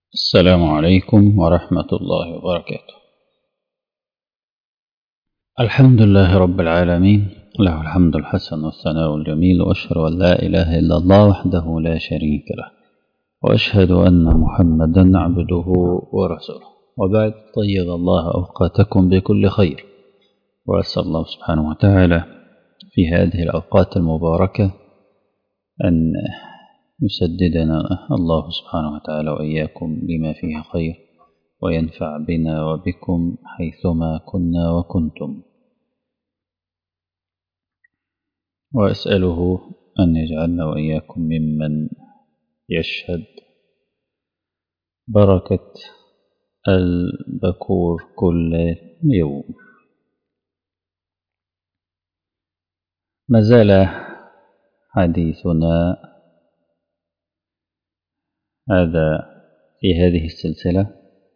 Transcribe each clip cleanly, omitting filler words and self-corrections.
السلام عليكم ورحمة الله وبركاته. الحمد لله رب العالمين، له الحمد الحسن والثناء الجميل، وأشهد أن لا إله إلا الله وحده لا شريك له، وأشهد أن محمدا عبده ورسوله. وبعد، طيب الله أوقاتكم بكل خير، وأسأل الله سبحانه وتعالى في هذه الأوقات المباركة أن يسددنا الله سبحانه وتعالى وإياكم لما فيه خير، وينفع بنا وبكم حيثما كنا وكنتم، وأسأله أن يجعلنا وإياكم ممن يشهد بركة البكور كل يوم. ما زال حديثنا في هذه السلسلة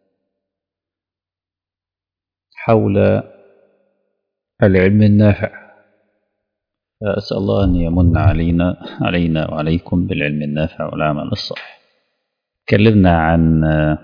حول العلم النافع، فأسأل الله أن يمن علينا وعليكم بالعلم النافع والعمل الصالح. تكلمنا عن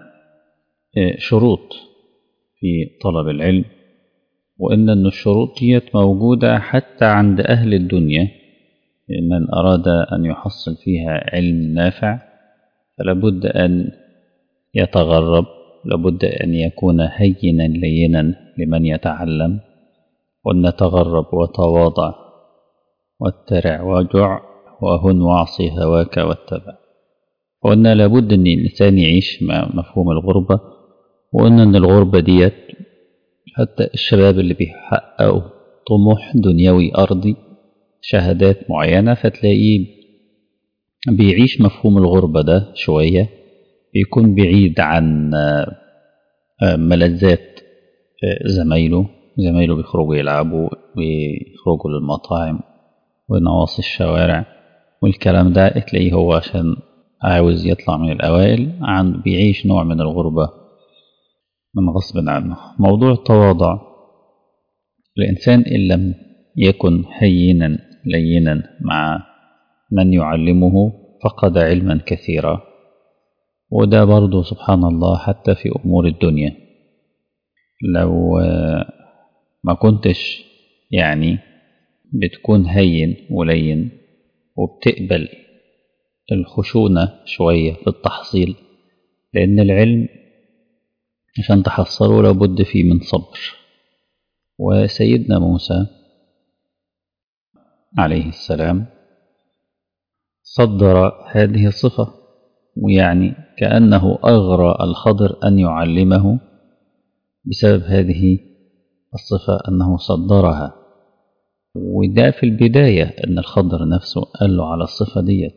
شروط في طلب العلم، وإن الشروط دي موجودة حتى عند أهل الدنيا. من أراد أن يحصل فيها علم نافع فلابد أن يتغرب، لابد أن يكون هينا لينا لمن يتعلم، وأن يتغرب وتواضع واترع وجع وهن واعصي هواك واتبع، وأن لابد أن الإنسان يعيش مع مفهوم الغربة، وأن الغربة ديت حتى الشباب اللي بيحققوا طموح دنيوي أرضي، شهادات معينة، فتلاقيه بيعيش مفهوم الغربة ده شوية، بيكون بعيد عن ملذات زمايله بيخرجوا يلعبوا ويخرجوا للمطاعم ونواصي الشوارع والكلام ده، تلاقيه هو عشان عاوز يطلع من الأوائل بيعيش نوع من الغربة من غصب عنه. موضوع التواضع، الإنسان إن لم يكن هينا لينا مع من يعلمه فقد علما كثيرا، وده برضو سبحان الله حتى في أمور الدنيا. لو ما كنتش بتكون هين ولين وبتقبل الخشونة شوية في التحصيل، لأن العلم عشان تحصله لابد فيه من صبر. وسيدنا موسى عليه السلام صدر هذه الصفة، كأنه أغرى الخضر أن يعلمه بسبب هذه الصفة، أنه صدرها. وده في البداية أن الخضر نفسه قال له على الصفة ديت،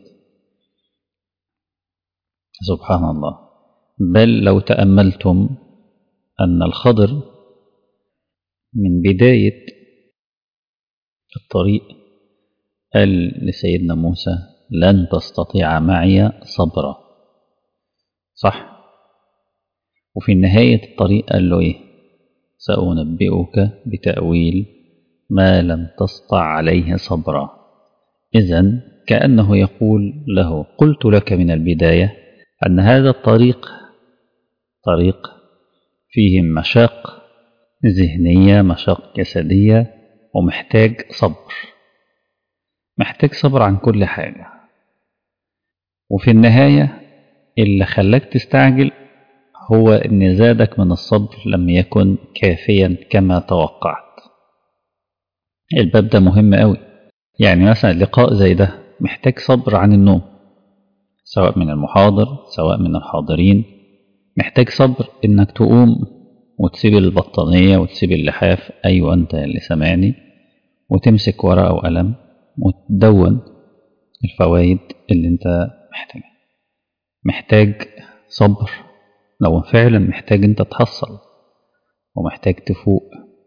سبحان الله. بل لو تأملتم أن الخضر من بداية الطريق قال لسيدنا موسى لن تستطيع معي صبرا، صح؟ وفي نهاية الطريق قال له إيه؟ سأنبئك بتأويل ما لم تستطع عليه صبرا. إذن كأنه يقول له قلت لك من البداية أن هذا الطريق طريق فيه مشاق ذهنية، مشاق جسدية، ومحتاج صبر، محتاج صبر عن كل حاجة. وفي النهاية اللي خلاك تستعجل هو إن زادك من الصبر لم يكن كافيا كما توقعت. الباب ده مهم قوي. مثلا لقاء زي ده محتاج صبر عن النوم، سواء من المحاضر سواء من الحاضرين، محتاج صبر إنك تقوم وتسيب البطانية وتسيب اللحاف، أيوة أنت اللي سمعني، وتمسك ورقة وقلم وتدون الفوائد اللي أنت محتاجها. محتاج صبر لو فعلا محتاج أنت تحصل ومحتاج تفوق.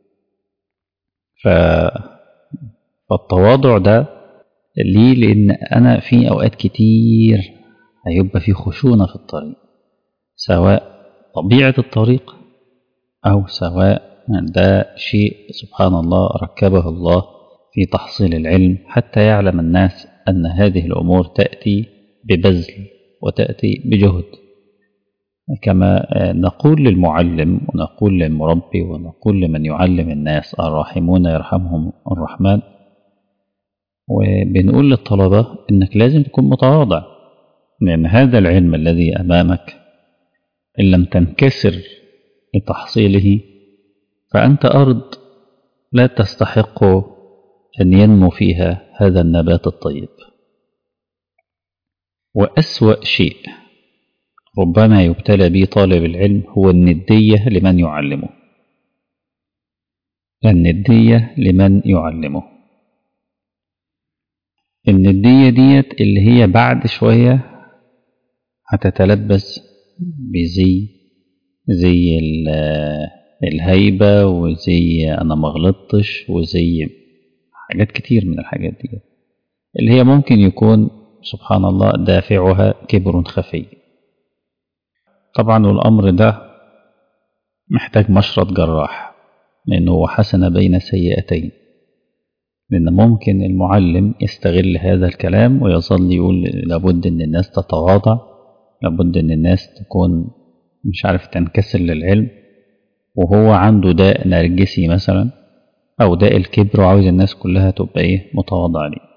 فالتواضع ده ليه؟ لأن أنا في أوقات كتير هيبقى في خشونة في الطريق، سواء طبيعة الطريق أو سواء ده شيء سبحان الله ركبه الله في تحصيل العلم، حتى يعلم الناس أن هذه الأمور تأتي ببذل وتأتي بجهد. كما نقول للمعلم ونقول للمربي ونقول لمن يعلم الناس الراحمون يرحمهم الرحمن، وبنقول للطلبة إنك لازم تكون متواضع، لأن هذا العلم الذي أمامك إن لم تنكسر لتحصيله فأنت أرض لا تستحق أن ينمو فيها هذا النبات الطيب. وأسوأ شيء ربما يبتلى به طالب العلم هو الندية لمن يعلمه. الندية لمن يعلمه، الندية ديت اللي هي بعد شوية هتتلبس زي الهيبة، وزي أنا مغلطتش، وزي حاجات كتير من الحاجات دي اللي هي ممكن يكون سبحان الله دافعها كبر خفي. طبعا والأمر ده محتاج مشرط جراح، لأنه هو حسن بين سيئتين، لأن ممكن المعلم يستغل هذا الكلام ويظل يقول لابد أن الناس تتواضع، لابد أن الناس تكون مش عارف تنكسر للعلم، وهو عنده داء نرجسي مثلا أو داء الكبر وعاوز الناس كلها تبقى متواضعة ليه،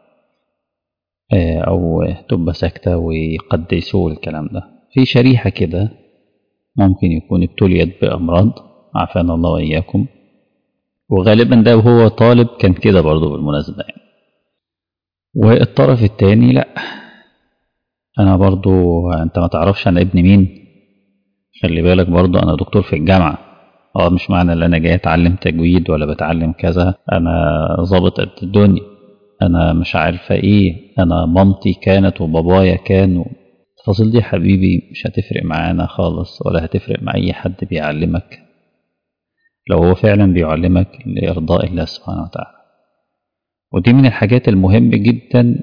أو تبقى ساكتة ويقدسوا الكلام ده. في شريحة كده ممكن يكون ابتليت بأمراض عافانا الله وإياكم، وغالبا ده وهو طالب كان كده برضو بالمناسبة يعني. والطرف التاني لا، أنا برضو أنت ما تعرفش أنا ابن مين، خلي بالك برضو أنا دكتور في الجامعة، مش معنى ان انا جاي اتعلم تجويد ولا بتعلم كذا انا ظابط قد الدنيا، انا مش عارفه ايه، انا مامتي كانت وبابايا كان. التفاصيل دي حبيبي مش هتفرق معانا خالص، ولا هتفرق مع اي حد بيعلمك لو هو فعلا بيعلمك لارضاء الله سبحانه وتعالى. ودي من الحاجات المهمة جدا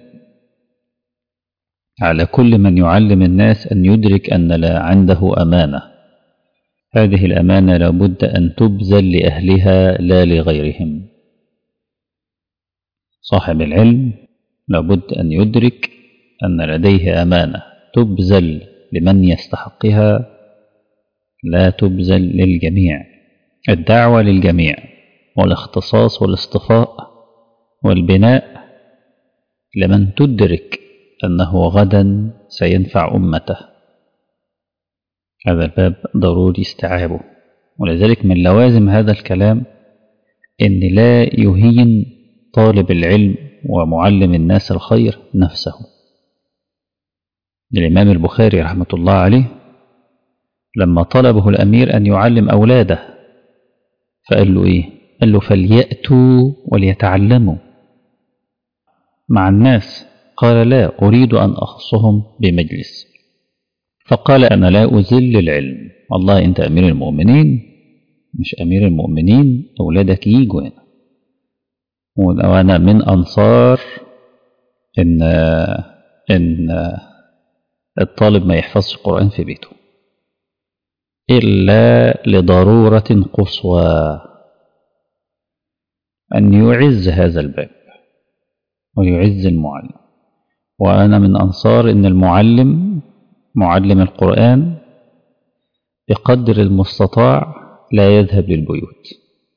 على كل من يعلم الناس أن يدرك أن لا عنده أمانة، هذه الأمانة لابد أن تبذل لأهلها لا لغيرهم. صاحب العلم لابد أن يدرك أن لديه أمانة تبذل لمن يستحقها، لا تبذل للجميع. الدعوة للجميع والاختصاص والاصطفاء والبناء لمن تدرك أنه غدا سينفع أمته. هذا الباب ضروري استيعابه، ولذلك من لوازم هذا الكلام أن لا يهين طالب العلم ومعلم الناس الخير نفسه. الإمام البخاري رحمة الله عليه لما طلبه الأمير أن يعلم أولاده فقال له إيه؟ قال له فليأتوا وليتعلموا مع الناس، قال لا أريد أن أخصهم بمجلس. فقال أنا لا أذل العلم، والله أنت أمير المؤمنين مش أمير المؤمنين أولادك ييجوا هنا، وأنا من أنصار إن الطالب ما يحفظش القرآن في بيته إلا لضرورة قصوى، أن يعز هذا الباب ويعز المعلم. وأنا من أنصار إن معلم القرآن بقدر المستطاع لا يذهب للبيوت.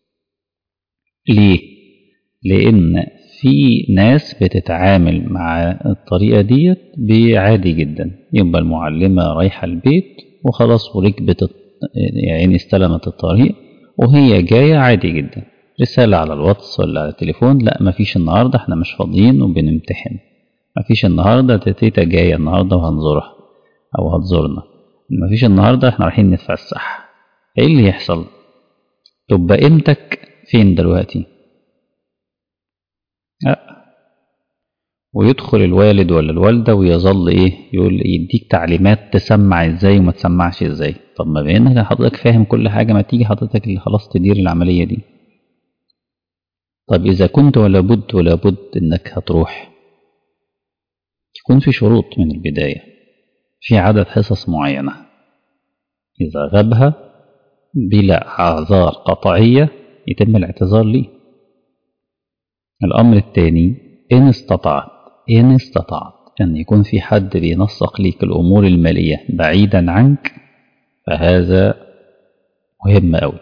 ليه؟ لأن في ناس بتتعامل مع الطريقة ديت بعادي جدا، يبقى المعلمة رايحة البيت وخلاص وركبت يعني استلمت الطريق وهي جاية عادي جدا، رسالة على الواتس ولا على التليفون، لا مفيش النهاردة احنا مش فاضيين وبنمتحن، مفيش النهاردة تيتا جاية النهاردة وهنزورها أو هتزورنا، مفيش النهاردة احنا رايحين نتفسح. ايه اللي يحصل؟ تبقى قيمتك فين دلوقتي؟ ويدخل الوالد ولا الوالدة ويظل يقول يديك تعليمات تسمع ازاي وما تسمعش ازاي. طب ما بينك حضرتك فاهم كل حاجة، ما تيجي حضرتك اللي خلاص تدير العملية دي. طب إذا كنت ولا بد إنك هتروح، يكون في شروط من البداية، في عدد حصص معينة إذا غابها بلا أعذار قطعية يتم الاعتذار ليه. الأمر الثاني إن استطعت أن يكون في حد بينسق ليك الأمور المالية بعيدا عنك، فهذا مهم أوي.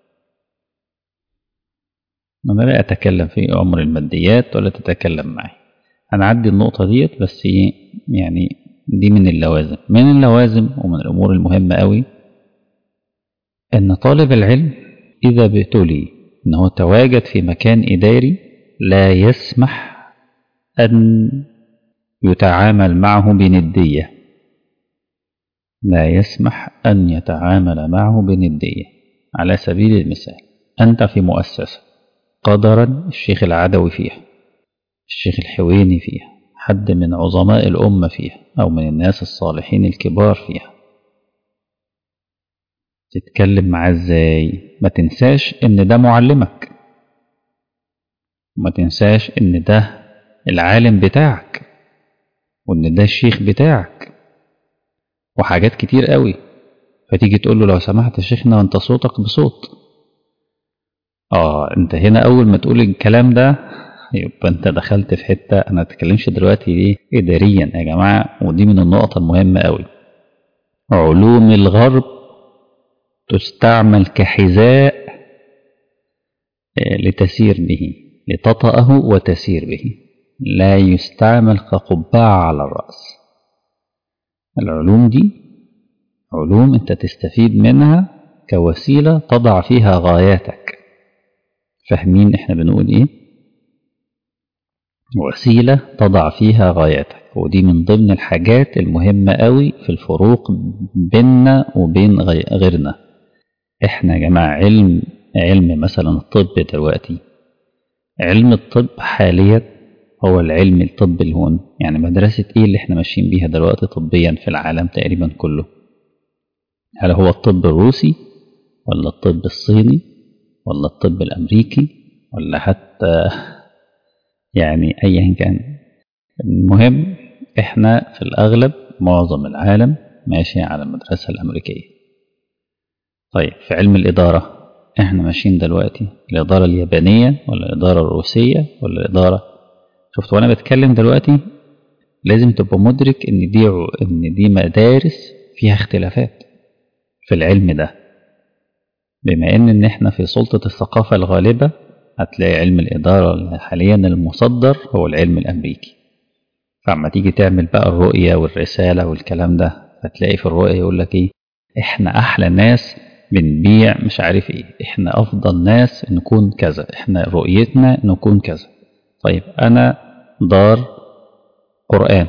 أنا لا أتكلم في أمر الماديات ولا تتكلم معي، أنا عدي النقطة ديت بس يعني دي من اللوازم ومن الأمور المهمة أوي، أن طالب العلم إذا ابتلي أنه تواجد في مكان إداري لا يسمح أن يتعامل معه بندية، لا يسمح أن يتعامل معه بندية. على سبيل المثال، أنت في مؤسسة قدرا الشيخ العدوي فيها، الشيخ الحويني فيها، حد من عظماء الأمة فيها، أو من الناس الصالحين الكبار فيها، تتكلم معاه ازاي؟ ما تنساش ان ده معلمك، وما تنساش ان ده العالم بتاعك، وان ده الشيخ بتاعك، وحاجات كتير قوي. فتيجي تقول له لو سمحت يا شيخنا وانت صوتك بصوت، انت هنا اول ما تقول الكلام ده يبقى انت دخلت في حتة. انا ما اتكلمش دلوقتي ليه اداريا يا جماعة، ودي من النقط المهمة قوي. علوم الغرب تستعمل كحذاء لتسير به، لتطأه وتسير به، لا يستعمل كقبعة على الرأس. العلوم دي علوم انت تستفيد منها كوسيلة تضع فيها غاياتك. فاهمين احنا بنقول ايه؟ وسيلة تضع فيها غاياتك، ودي من ضمن الحاجات المهمة قوي في الفروق بيننا وبين غيرنا. احنا يا جماعة علم مثلا الطب دلوقتي، علم الطب حاليا هو العلم الطب الهون، يعني مدرسة ايه اللي احنا ماشيين بيها دلوقتي طبيا في العالم تقريبا كله؟ هل هو الطب الروسي ولا الطب الصيني ولا الطب الامريكي ولا حتى يعني ايا كان؟ المهم احنا في الاغلب معظم العالم ماشي على المدرسة الامريكية. طيب في علم الادارة احنا ماشيين دلوقتي الادارة اليابانية ولا الادارة الروسية ولا الادارة؟ شفت وانا بتكلم دلوقتي لازم تبقى مدرك ان دي مدارس فيها اختلافات في العلم ده. بما ان احنا في سلطة الثقافة الغالبة، هتلاقي علم الإدارة حاليا المصدر هو العلم الأمريكي. فعما تيجي تعمل بقى الرؤية والرسالة والكلام ده، هتلاقي في الرؤية يقول لك ايه؟ احنا احلى ناس بنبيع مش عارف ايه، احنا افضل ناس نكون كذا، احنا رؤيتنا نكون كذا. طيب انا دار قرآن،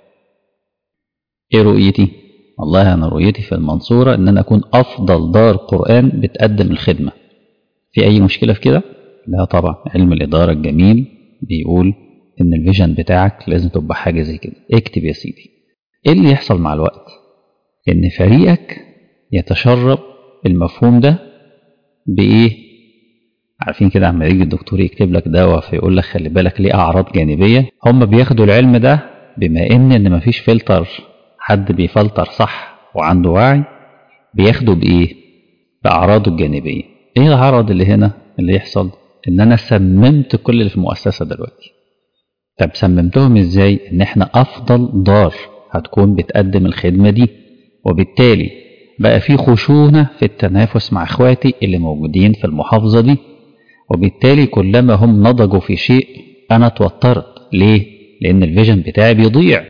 ايه رؤيتي؟ والله انا رؤيتي في المنصورة ان انا اكون افضل دار قرآن بتقدم الخدمة. في اي مشكلة في كده؟ لا طبعا. علم الادارة الجميل بيقول ان الفيجن بتاعك لازم تبقى حاجة زي كده. اكتب يا سيدي. ايه اللي يحصل مع الوقت؟ ان فريقك يتشرب المفهوم ده بايه؟ عارفين كده عما يجي الدكتور يكتب لك دواء فيقول لك خلي بالك ليه اعراض جانبية. هم بياخدوا العلم ده بما ان مفيش فلتر، حد بيفلتر صح وعنده وعي، بياخدوا بايه؟ باعراضه الجانبية. ايه العرض اللي هنا اللي يحصل؟ ان انا سممت كل اللي في المؤسسة دلوقتي. طب سممتهم ازاي؟ ان احنا افضل دار هتكون بتقدم الخدمة دي، وبالتالي بقى في خشونة في التنافس مع اخواتي اللي موجودين في المحافظة دي، وبالتالي كلما هم نضجوا في شيء انا اتوترت. ليه؟ لان الفيجن بتاعي بيضيع،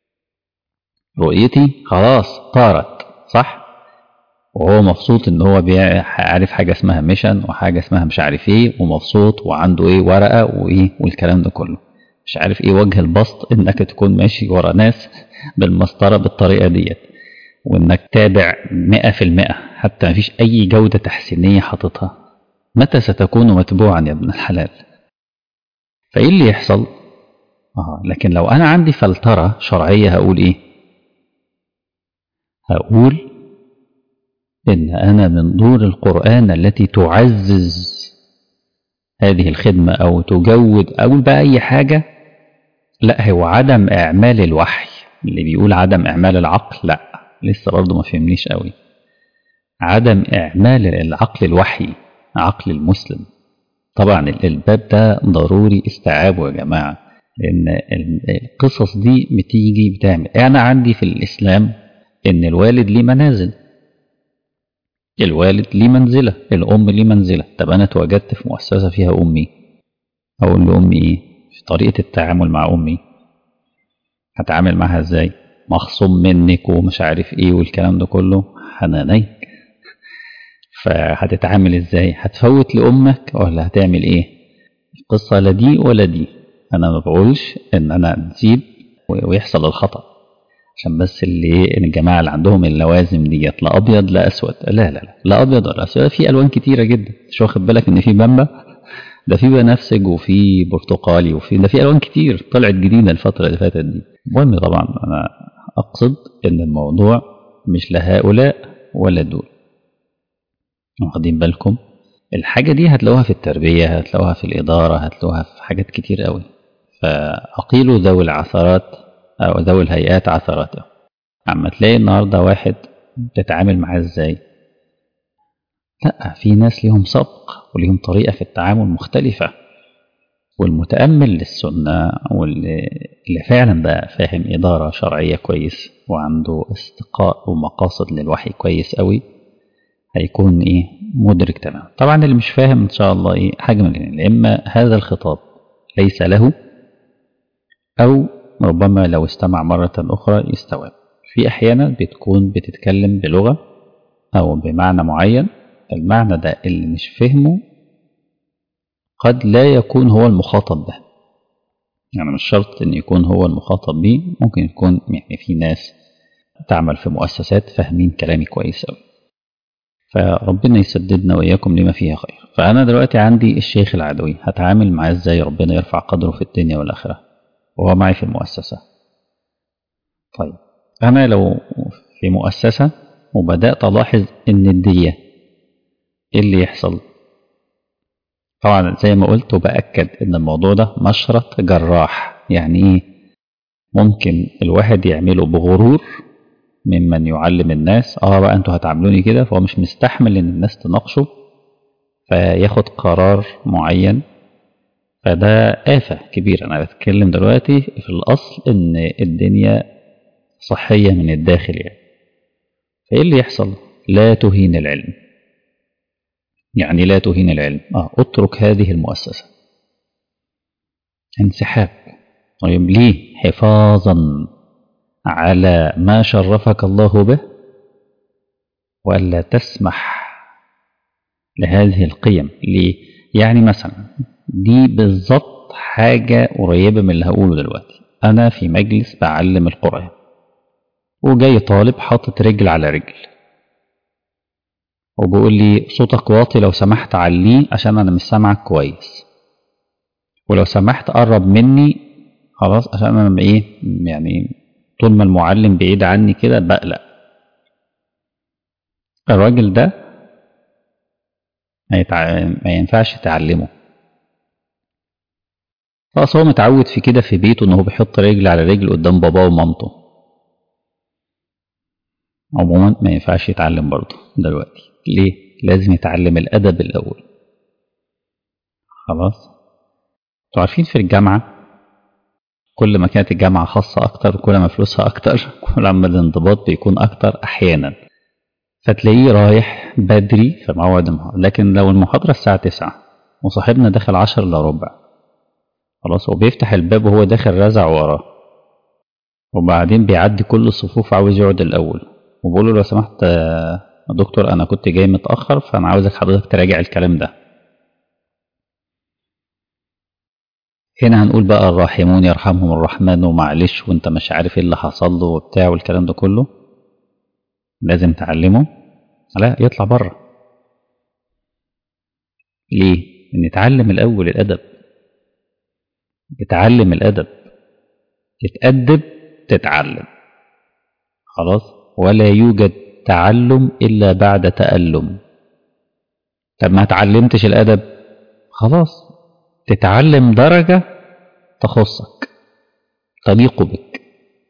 رؤيتي خلاص طارت، صح؟ وهو مبسوط ان هو عارف حاجة اسمها ميشن وحاجة اسمها مش عارف ايه، ومبسوط وعنده ايه ورقة وايه والكلام ده كله. مش عارف ايه وجه البسط انك تكون ماشي ورا ناس بالمسطرة بالطريقة ديت، وانك تابع 100%، حتى ما فيش اي جودة تحسينية حاططها. متى ستكون متبوعا يا ابن الحلال؟ فايه اللي يحصل؟ لكن لو انا عندي فلترة شرعية هقول ايه؟ هقول إن أنا من دور القرآن التي تعزز هذه الخدمة أو تجود أو بقى أي حاجة. لا، هو عدم إعمال الوحي. اللي بيقول عدم إعمال العقل، لا لسه برضه ما فهمنيش قوي. عدم إعمال العقل الوحي، عقل المسلم. طبعا الباب ده ضروري استيعابه يا جماعة، لأن القصص دي بتيجي بتعمل. أنا عندي في الإسلام إن الوالد ليه منازل، الوالد ليه منزلة، الأم ليه منزلة. طب أنا اتواجدت في مؤسسة فيها أمي، أقول لأمي إيه في طريقة التعامل مع أمي؟ هتعامل معها إزاي؟ مخصوم منك ومش عارف إيه والكلام ده كله، حناني. فهتتعامل إزاي؟ هتفوت لأمك ولا هتعمل إيه؟ القصة لا دي ولا دي. أنا ما بقولش إن أنا تزيد ويحصل الخطأ، عشان بس اللي الجماعة اللي عندهم اللوازم ديت لا أبيض لا أسود. لا لا لا، لا أبيض ولا أسود، في ألوان كتيرة جدا. مش واخد بالك إن في بامبا، ده في بنفسج وفي برتقالي وفي ده، في ألوان كتير طلعت جديدة الفترة اللي فاتت دي. المهم طبعا أنا أقصد إن الموضوع مش لهؤلاء ولا دول. واخدين بالكم؟ الحاجة دي هتلاقوها في التربية، هتلاقوها في الإدارة، هتلاقوها في حاجات كتير قوي. فأقيلوا ذوي العثرات أو ذوي الهيئات عثراتهم. عما تلاقي النهاردة واحد تتعامل معاه ازاي؟ لا، في ناس ليهم سبق وليهم طريقة في التعامل مختلفة. والمتأمل للسنة واللي فعلا بقى فاهم إدارة شرعية كويس وعنده استقاء ومقاصد للوحي كويس قوي، هيكون إيه مدرك تمام. طبعا اللي مش فاهم إن شاء الله إيه حاجة من الاثنين، إما هذا الخطاب ليس له، أو ربما لو استمع مرة أخرى يستوعب. في أحيانا بتكون بتتكلم بلغة أو بمعنى معين، المعنى ده اللي مش فهمه قد لا يكون هو المخاطب به. يعني مش شرط أن يكون هو المخاطب به، ممكن يكون يعني في ناس تعمل في مؤسسات فاهمين كلامي كويس أوي. فربنا يسددنا وإياكم لما فيها خير. فأنا دلوقتي عندي الشيخ العدوي، هتعامل معاه إزاي ربنا يرفع قدره في الدنيا والآخرة وهو معي في المؤسسة؟ طيب أنا لو في مؤسسة وبدأت ألاحظ إن الدية إيه اللي يحصل؟ طبعا زي ما قلت وبأكد إن الموضوع ده مشرط جراح. يعني إيه؟ ممكن الواحد يعمله بغرور ممن يعلم الناس بقى انتوا هتعاملوني كده، فهو مش مستحمل إن الناس تناقشه فياخد قرار معين. فده آفة كبيرة. أنا بتكلم دلوقتي في الأصل إن الدنيا صحية من الداخل يعني. فإيه اللي يحصل؟ لا تهين العلم. يعني لا تهين العلم، اترك هذه المؤسسة. انسحاب. طيب ليه؟ حفاظا على ما شرفك الله به، وألا تسمح لهذه القيم. ليه؟ يعني مثلا دي بالضبط حاجة قريبة من اللي هقوله دلوقتي. أنا في مجلس بعلم القرآن وجاي طالب حاطط رجل على رجل وبيقول لي صوتك واطي لو سمحت عليه عشان أنا مش سامعك كويس، ولو سمحت قرب مني خلاص عشان أنا إيه يعني طول ما المعلم بعيد عني كده بقلق. الراجل ده ما ينفعش تعلمه. خلاص هو متعود في كده في بيته ان هو بيحط رجل على رجل قدام باباه ومامته. عموما ما ينفعش يتعلم برضه دلوقتي. ليه؟ لازم يتعلم الادب الاول. خلاص. انتوا عارفين في الجامعه كل ما كانت الجامعه خاصه اكتر كل ما فلوسها اكتر كل ما الانضباط بيكون اكتر احيانا. فتلاقيه رايح بدري في موعد المحاضره، لكن لو المحاضره الساعه 9 وصاحبنا داخل 10 الا ربع، خلاص وبيفتح الباب وهو داخل رازع وراه، وبعدين بيعدي كل الصفوف عاوز يقعد الأول، وبقول له لو سمحت يا دكتور أنا كنت جاي متأخر فأنا عاوزك حضرتك تراجع الكلام ده. هنا هنقول بقى الراحمون يرحمهم الرحمن ومعلش وانت مش عارف ايه اللي حصل له وبتاع والكلام ده كله. لازم تعلمه لا يطلع بره. ليه؟ نتعلم الأول الأدب. تتعلم الأدب، تتأدب، تتعلم. خلاص. ولا يوجد تعلم إلا بعد تألم. طب ما اتعلمتش الأدب، خلاص تتعلم درجة تخصك تليق بك.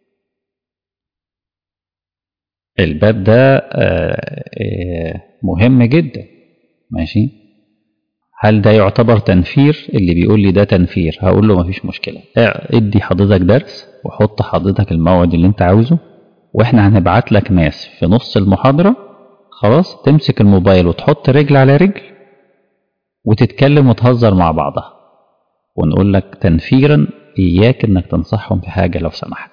الباب ده مهم جدا. ماشي. هل ده يعتبر تنفير؟ اللي بيقول لي ده تنفير هقول له مفيش مشكلة، ادي حضرتك درس وحط حضرتك الموعد اللي انت عاوزه، واحنا هنبعت لك ناس في نص المحاضرة خلاص تمسك الموبايل وتحط رجل على رجل وتتكلم وتهزر مع بعضها، ونقول لك تنفيرا إياك إنك تنصحهم في حاجة لو سمحت.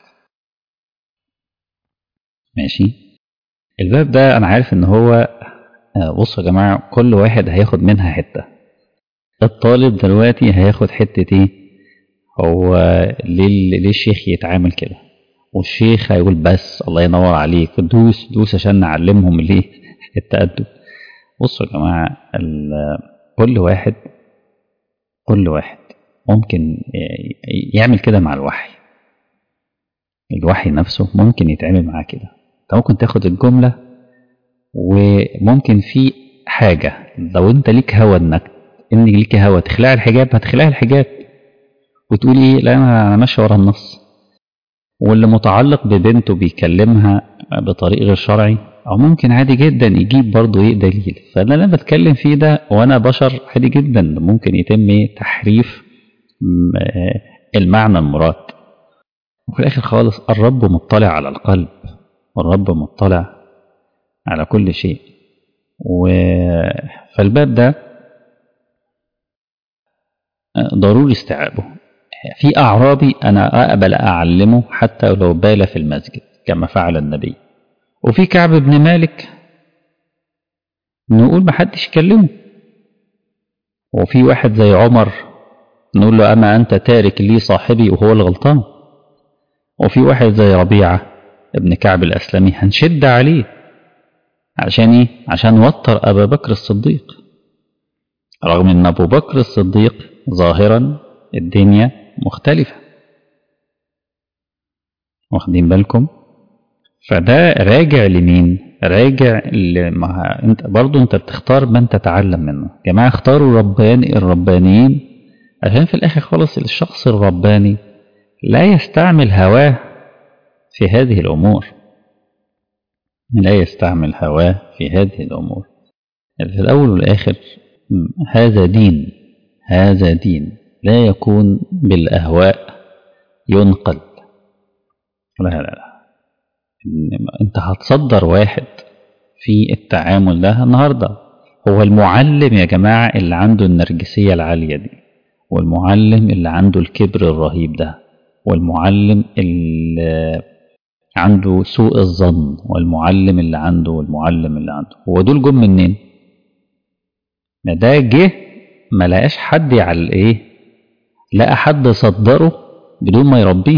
ماشي. الباب ده أنا عارف إن هو بصوا يا جماعة، كل واحد هياخد منها حتة. الطالب دلوقتي هياخد حتة إيه؟ هو ليه الشيخ يتعامل كده؟ والشيخ هيقول بس الله ينور عليك، دوس دوس عشان نعلمهم ليه التأدب. بصوا يا جماعة، كل واحد ممكن يعمل كده مع الوحي. الوحي نفسه ممكن يتعامل معاه كده. انت ممكن تاخد الجملة، وممكن في حاجة لو انت ليك هوى ان ليك هوى تخلع الحجاب، هتخلع الحجاب وتقول ايه، لا انا ماشي ورا النص. واللي متعلق ببنته بيكلمها بطريق غير شرعي، او ممكن عادي جدا يجيب برضه ايه دليل. فانا لما بتكلم فيه ده وانا بشر عادي جدا ممكن يتم تحريف المعنى المراد. وفي الاخر خالص الرب مطلع على القلب، والرب مطلع على كل شيء. فالباب ده ضروري استيعابه. في أعرابي أنا أقبل أعلمه حتى لو بال في المسجد كما فعل النبي، وفي كعب بن مالك نقول محدش يكلمه، وفي واحد زي عمر نقول له أما أنت تارك لي صاحبي وهو الغلطان، وفي واحد زي ربيعة ابن كعب الأسلمي هنشد عليه عشان إيه؟ عشان وتر أبا بكر الصديق، رغم أن أبو بكر الصديق ظاهرا الدنيا مختلفة. واخدين بالكم؟ فده راجع لمين؟ راجع انت برضو انت بتختار من تتعلم منه. يا جماعة اختاروا الربانيين، عشان في الاخر خالص الشخص الرباني لا يستعمل هواه في هذه الامور، لا يستعمل هواه في هذه الامور. في الاول والاخر هذا دين لا يكون بالاهواء ينقل. لا انت هتصدر واحد في التعامل ده النهاردة. هو المعلم يا جماعة اللي عنده النرجسية العالية دي، والمعلم اللي عنده الكبر الرهيب ده، والمعلم اللي عنده سوء الظن، والمعلم اللي عنده هو دول جم منين؟ ما ده جه ما لقاش حد على ايه، لقى حد صدره بدون ما يربيه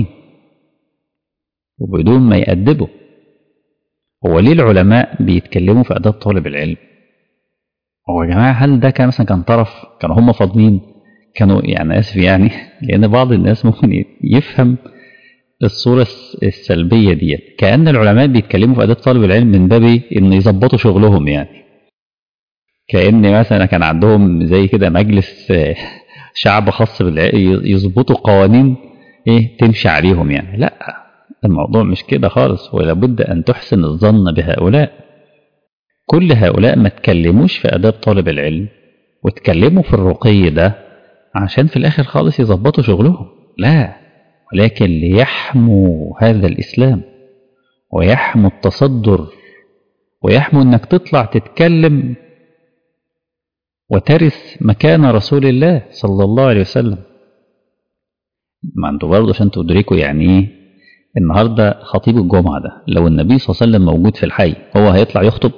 وبدون ما يأدبه. هو ليه العلماء بيتكلموا في آداب طالب العلم؟ هو يا جماعة هل ده كان مثلا كان طرف، كانوا هم فاضيين، كانوا يعني آسف يعني لأن بعض الناس ممكن يفهم الصورة السلبية ديت كأن العلماء بيتكلموا في آداب طالب العلم من باب إن يظبطوا شغلهم، يعني كأن مثلا كان عندهم زي كده مجلس شعب خاص يظبطوا قوانين إيه تمشي عليهم يعني. لا، الموضوع مش كده خالص، ولا بد أن تحسن الظن بهؤلاء. كل هؤلاء ما تكلموش في آداب طالب العلم وتكلموا في الرقي ده عشان في الآخر خالص يظبطوا شغلهم، لا، ولكن ليحموا هذا الإسلام ويحموا التصدر ويحموا أنك تطلع تتكلم وترث مكان رسول الله صلى الله عليه وسلم. ما انتوا برضه عشان تدركوا يعني ايه النهارده خطيب الجمعة ده لو النبي صلى الله عليه وسلم موجود في الحي هو هيطلع يخطب؟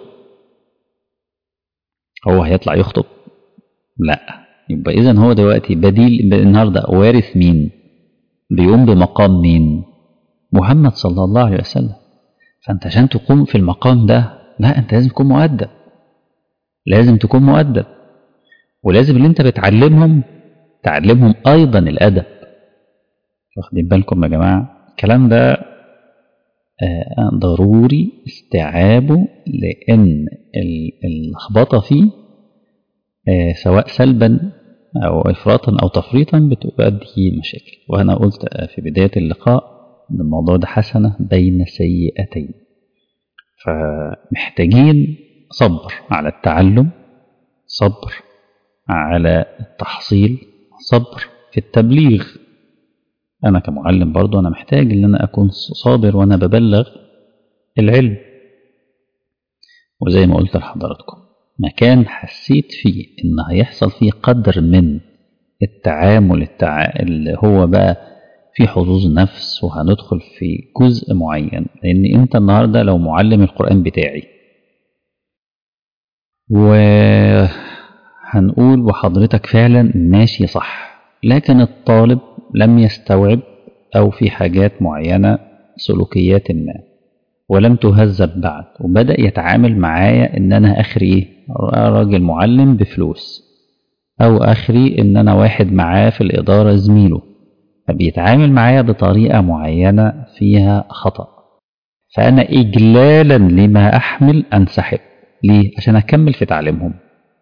لا. يبقى إذن هو دلوقتي بديل النهارده وارث مين؟ بيقوم بمقام مين؟ محمد صلى الله عليه وسلم. فأنت عشان تقوم في المقام ده لا، أنت لازم تكون مؤدب، ولازم اللي أنت بتعلمهم تعلمهم أيضا الأدب. واخدين بالكم يا جماعة؟ الكلام ده ضروري استيعابه، لأن اللخبطة فيه سواء سلبا أو إفراطا أو تفريطا بتؤدي مشاكل. وأنا قلت في بداية اللقاء أن الموضوع ده حسنة بين سيئتين، فمحتاجين صبر على التعلم، صبر على التحصيل، صبر في التبليغ. أنا كمعلم برضو أنا محتاج أن أنا أكون صابر وأنا ببلغ العلم. وزي ما قلت لحضراتكم مكان حسيت فيه إن هيحصل فيه قدر من التعامل اللي هو بقى في حظوظ نفس، وهندخل في جزء معين. لأن أنت النهاردة لو معلم القرآن بتاعي وهنقول وحضرتك فعلا ماشي صح، لكن الطالب لم يستوعب أو في حاجات معينة سلوكيات ما ولم تهذب بعد، وبدأ يتعامل معايا إن أنا آخري إيه؟ راجل معلم بفلوس، أو آخري إن أنا واحد معاه في الإدارة زميله، فبيتعامل معايا بطريقة معينة فيها خطأ، فأنا إجلالا لما أحمل أنسحب. ليه؟ عشان أكمل في تعليمهم،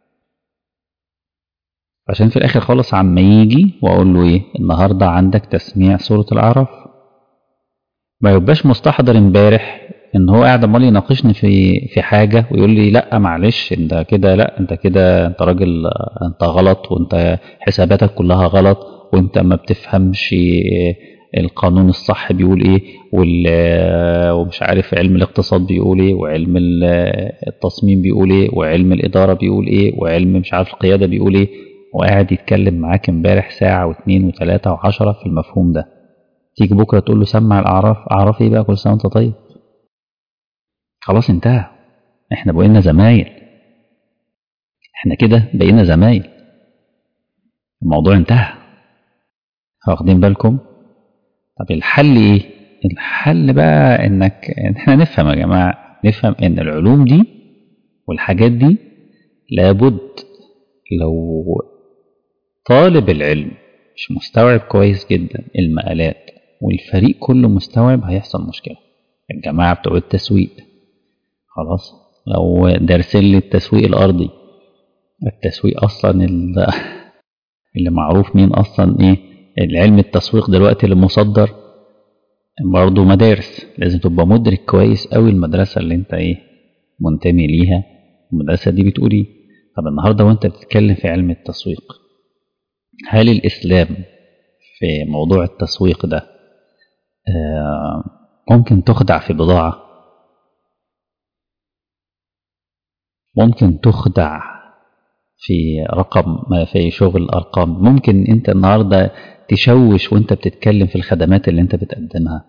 عشان في الآخر خالص عما يجي وأقول له إيه النهاردة عندك تسميع سورة الأعراف، ما يبقاش مستحضر امبارح إن هو قاعد عمال يناقشني في حاجة ويقول لي لا معلش أنت كده، لا أنت كده أنت راجل، أنت غلط، وأنت حساباتك كلها غلط، وأنت ما بتفهمش القانون الصح بيقول إيه، ومش عارف علم الاقتصاد بيقول إيه، وعلم التصميم بيقول إيه، وعلم الإدارة بيقول إيه، وعلم مش عارف القيادة بيقول إيه، وقاعد يتكلم معاك امبارح ساعة واثنين وثلاثة وعشرة في المفهوم ده. تيجي بكرة تقول له سمع الأعراف، أعراف إيه بقى؟ كل سنة وأنت طيب. خلاص انتهى، احنا بقينا زمايل، احنا كده بقينا زمايل، الموضوع انتهى. واخدين بالكم؟ طب الحل ايه؟ الحل بقى انك احنا نفهم يا جماعة، نفهم ان العلوم دي والحاجات دي لابد لو طالب العلم مش مستوعب كويس جدا المقالات والفريق كله مستوعب، هيحصل مشكلة. الجماعة بتوع التسويق خلاص لو دارسين لي التسويق الأرضي، التسويق أصلا اللي معروف مين أصلا إيه العلم التسويق دلوقتي اللي مصدر برضه مدارس، لازم تبقى مدرك كويس قوي المدرسة اللي انت ايه منتمي ليها، المدرسة دي بتقول ايه. طب النهاردة وانت بتتكلم في علم التسويق، هل الإسلام في موضوع التسويق ده ممكن تخدع في بضاعة، ممكن تخدع في رقم، في شغل أرقام، ممكن أنت النهاردة تشوش وأنت بتتكلم في الخدمات اللي أنت بتقدمها،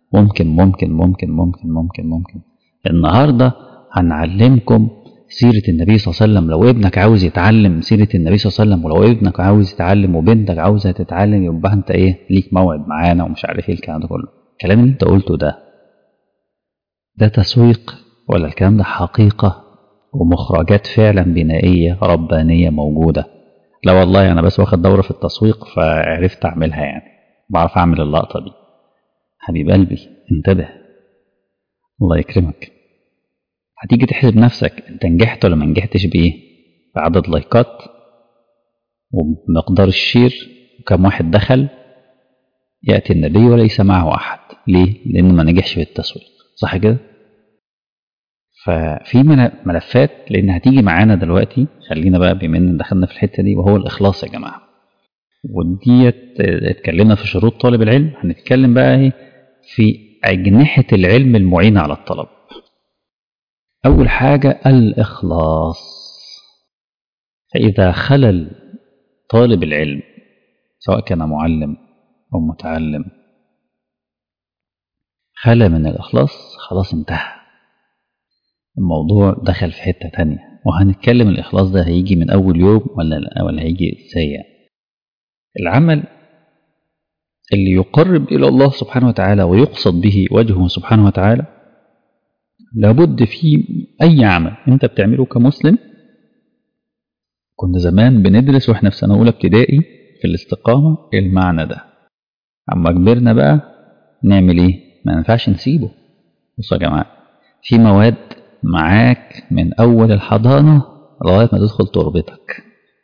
ممكن. النهاردة هنعلمكم سيرة النبي صلى الله عليه وسلم، لو ابنك عاوز يتعلم سيرة النبي صلى الله عليه وسلم، ولو ابنك عاوز يتعلم وبنتك عاوزة تتعلم، يبقى أنت إيه ليك موعد معانا ومش عارف إيه الكلام ده كله. الكلام اللي أنت قلته ده تسويق ولا الكلام ده حقيقة ومخرجات فعلا بنائية ربانية موجودة؟ لا والله أنا بس واخد دورة في التسويق فعرفت أعملها، يعني بعرف أعمل اللقطة دي. حبيب قلبي انتبه، الله يكرمك. هتيجي تحسب نفسك أنت نجحت ولا ما نجحتش بإيه؟ بعدد لايكات ومقدار الشير وكم واحد دخل. يأتي النبي وليس معه أحد، ليه؟ لأنه ما نجحش في التسويق، صح كده؟ ففي ملفات، لان هتيجي معانا دلوقتي، خلينا بقى بما ان دخلنا في الحته دي، وهو الاخلاص يا جماعه. وديت اتكلمنا في شروط طالب العلم، هنتكلم بقى ايه في اجنحه العلم المعينه على الطلب. اول حاجه الاخلاص. فاذا خلل طالب العلم سواء كان معلم او متعلم خلى من الاخلاص، خلاص انتهى الموضوع، دخل في حتة تانية. وهنتكلم الإخلاص ده هيجي من أول يوم ولا هيجي إزاي. العمل اللي يقرب إلى الله سبحانه وتعالى ويقصد به وجهه سبحانه وتعالى، لابد في أي عمل أنت بتعمله كمسلم. كنا زمان بندرس وإحنا في سنة أولى ابتدائي في الاستقامة المعنى ده، أما كبرنا بقى نعمل إيه؟ ما ينفعش نسيبه. بصوا يا جماعة، في مواد معاك من أول الحضانة لغاية ما تدخل تربتك.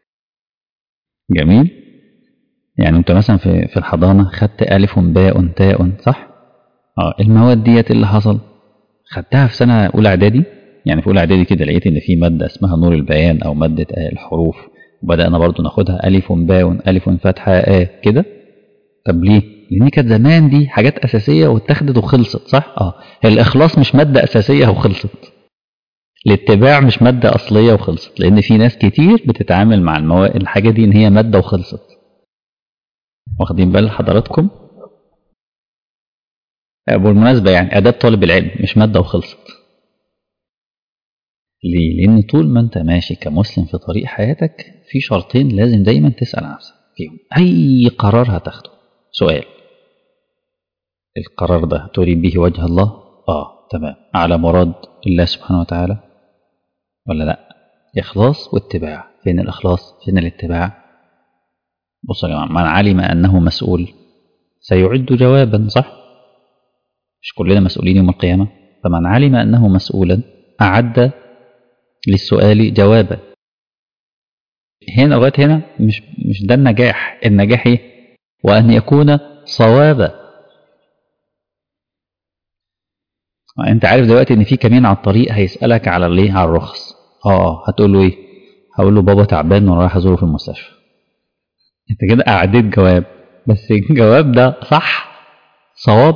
جميل؟ يعني أنت مثلا في الحضانة خدت ألف باء تاء، صح؟ المواد ديت اللي حصل خدتها في سنة أولى إعدادي. يعني في أولى إعدادي كده لقيت إن في مادة اسمها نور البيان أو مادة الحروف، وبدأنا برضو ناخدها ألف باء ألف فتحة كده. طب ليه؟ لأن كانت زمان دي حاجات أساسية واتخذت وخلصت، صح؟ الإخلاص مش مادة أساسية وخلصت. الاتباع مش مادة أصلية وخلصت، لأن في ناس كتير بتتعامل مع الحاجة دي إن هي مادة وخلصت. واخدين بال حضراتكم؟ بالمناسبة يعني آداب طالب العلم مش مادة وخلصت. ليه؟ لأن طول ما أنت ماشي كمسلم في طريق حياتك في شرطين لازم دايما تسأل نفسك فيهم. أي قرار هتاخده، سؤال: القرار ده تريد به وجه الله؟ تمام، على مراد الله سبحانه وتعالى ولا لا؟ إخلاص واتباع. فين الإخلاص؟ فين الاتباع؟ بصوا يا جماعة، من علم أنه مسؤول سيعد جوابا، صح؟ مش كلنا مسؤولين يوم القيامة؟ فمن علم أنه مسؤولا أعد للسؤال جوابا. هنا لغاية هنا مش ده النجاح. النجاح إيه؟ وأن يكون صوابا. أنت عارف دلوقتي إن في كمين على الطريق هيسألك على الإيه؟ على الرخص. هتقول له إيه؟ هقول له بابا تعبان وأنا رايح أزوره في المستشفى. أنت كده أعديت جواب، بس الجواب ده صح؟ صواب؟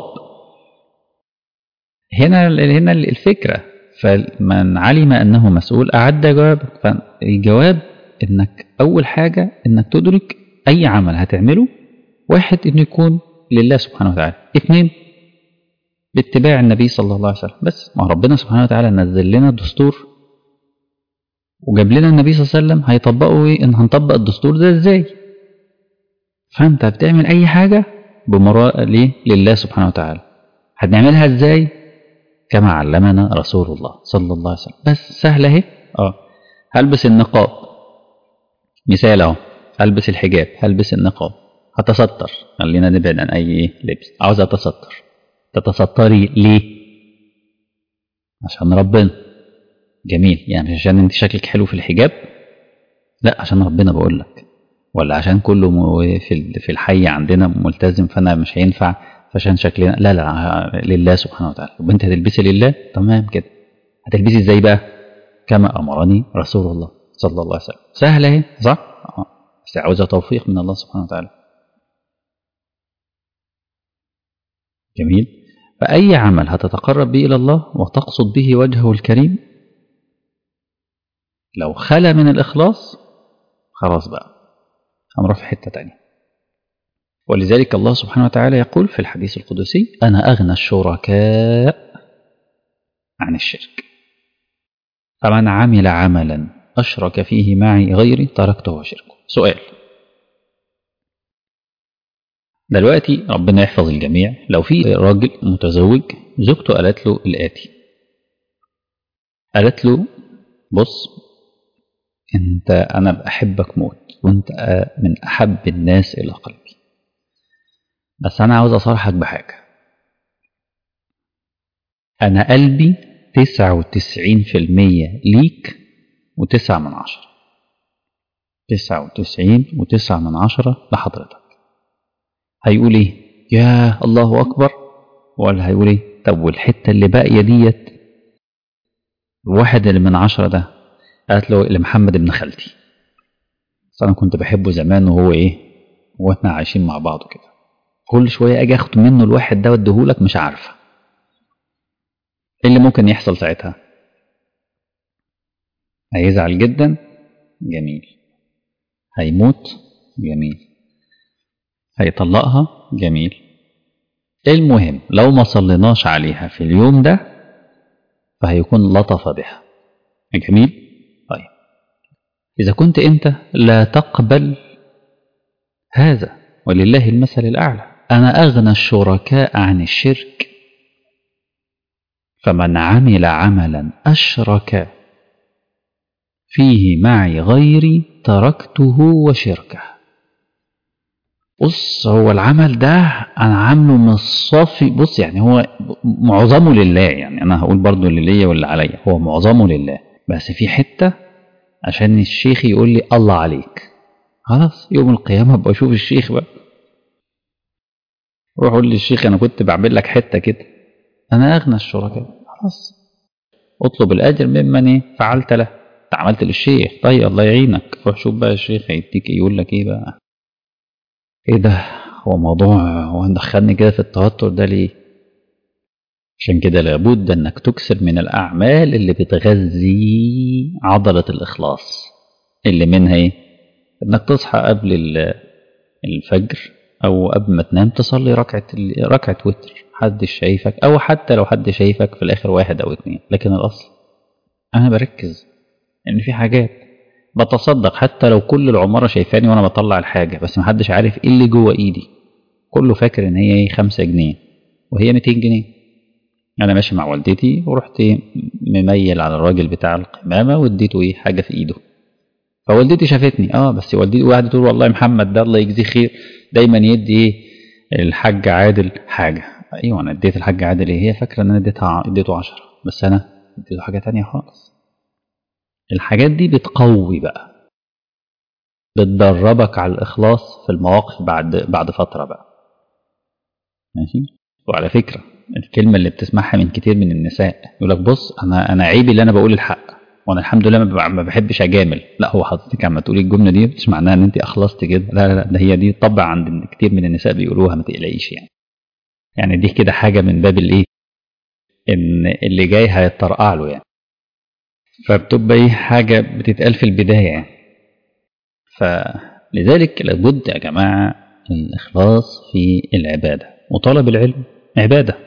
هنا الفكرة. فمن علم أنه مسؤول أعد جواب. فالجواب إنك أول حاجة إنك تدرك أي عمل هتعمله، واحد إنه يكون لله سبحانه وتعالى، اثنين باتباع النبي صلى الله عليه وسلم. بس ما ربنا سبحانه وتعالى نزل لنا دستور وجاب لنا النبي صلى الله عليه وسلم هيطبقوا إيه؟ إن هنطبق الدستور ده إزاي. فأنت بتعمل أي حاجة ليه؟ لله سبحانه وتعالى. هنعملها إزاي؟ كما علمنا رسول الله صلى الله عليه وسلم. بس سهلة اهي. هلبس النقاب، مثال اهو. هلبس الحجاب، هلبس النقاب، هتستر. خلينا نبعد عن اي لبس. عاوز اتستر، تتستري ليه؟ عشان ربنا. جميل، يعني مش عشان انت شكلك حلو في الحجاب، لا، عشان ربنا بقول لك. ولا عشان كله في الحي عندنا ملتزم فانا مش هينفع فعشان شكلنا، لا لا، لله سبحانه وتعالى. وانت هتلبسي لله، تمام كده. هتلبسي ازاي بقى؟ كما امرني رسول الله صلى الله عليه وسلم. سهله اهي، صح؟ بس عاوزه توفيق من الله سبحانه وتعالى. جميل. فاي عمل هتتقرب به الى الله وتقصد به وجهه الكريم، لو خلا من الاخلاص خلاص بقى هنروح في حته تانية. ولذلك الله سبحانه وتعالى يقول في الحديث القدسي: انا اغنى الشركاء عن الشرك، فمن عمل عملا اشرك فيه معي غيري تركته وشركه. سؤال: دلوقتي ربنا يحفظ الجميع، لو في راجل متزوج زوجته قالت له الآتي، قالت له: بص، أنا بحبك موت وأنت من أحب الناس إلى قلبي، بس أنا عاوز أصارحك بحاجة. أنا قلبي 99% ليك و9/10، 99.9 لحضرتك. هيقول إيه؟ يا الله أكبر. ولا هيقول إيه؟ طب والحتة اللي باقية ديت، الواحد اللي من 10 ده؟ قالت له: لمحمد ابن خالتي، بس انا كنت بحبه زمان وهو ايه، واحنا عايشين مع بعض كده، كل شويه اجي اخد منه الواحد ده واديهولك، مش عارفه ايه اللي ممكن يحصل ساعتها. هيزعل جدا، جميل. هيموت، جميل. هيطلقها، جميل. المهم لو ما صليناش عليها في اليوم ده فهيكون لطف بها، جميل. طيب اذا كنت انت لا تقبل هذا، ولله المثل الأعلى، أنا أغنى الشركاء عن الشرك، فمن عمل عملا أشرك فيه معي غيري تركته وشركه. بص، هو العمل ده أنا عامله من الصافي. بص يعني هو معظمه لله، يعني أنا هقول برضو اللي ليا واللي عليا، هو معظمه لله، بس في حتة عشان الشيخ يقول لي الله عليك. خلاص يوم القيامة ابقى اشوف الشيخ بقى، روح قول للشيخ انا كنت بعمل لك حته كده، انا اغنى الشركاء. خلاص اطلب الاجر ممن ايه فعلت له. انت عملت للشيخ، طيب الله يعينك، روح شوف بقى الشيخ هيديك يقول لك ايه بقى. ايه ده؟ هو موضوع هو دخلني كده في التوتر ده ليه؟ عشان كده لابد انك تكسر من الاعمال اللي بتغذي عضلة الاخلاص، اللي منها ايه؟ انك تصحى قبل الفجر او قبل ما تنام تصلي ركعة وتر، حدش شايفك، او حتى لو حد شايفك في الاخر واحد او اتنين، لكن الاصل انا بركز ان في حاجات بتصدق حتى لو كل العمارة شايفاني وانا بطلع الحاجة، بس محدش عارف ايه اللي جوه ايدي، كله فاكر ان هي 5 جنيه وهي 200 جنيه. انا ماشي مع والدتي ورحت مميل على الراجل بتاع القمامة واديته ايه حاجة في ايده، فوالدتي شافتني بس والدتي قاعده تقول والله محمد ده الله يجزيه خير دايما يدي ايه الحاج عادل حاجة. ايوه انا اديت الحاج عادل ايه، هي فاكرة ان انا اديته 10، بس انا اديته حاجة تانية خالص. الحاجات دي بتقوي بقى، بتدربك على الإخلاص في المواقف بعد فترة بقى. ماشي. وعلى فكرة الكلمة اللي بتسمعها من كتير من النساء يقول لك بص أنا عيبي اللي أنا بقول الحق، وأنا الحمد لله ما بحبش أجامل. لا، هو حضرتك عم تقولي الجملة دي مش معناها إن أنت أخلصت كده، لا لا لا، ده هي دي طبع عند كتير من النساء بيقولوها، ما تقلقيش يعني دي كده حاجة من باب الإيه، إن اللي جاي هيتطرقع له يعني، فبتبقى إيه حاجة بتتقال في البداية يعني. فلذلك لابد يا جماعة الإخلاص في العبادة، وطلب العلم عبادة،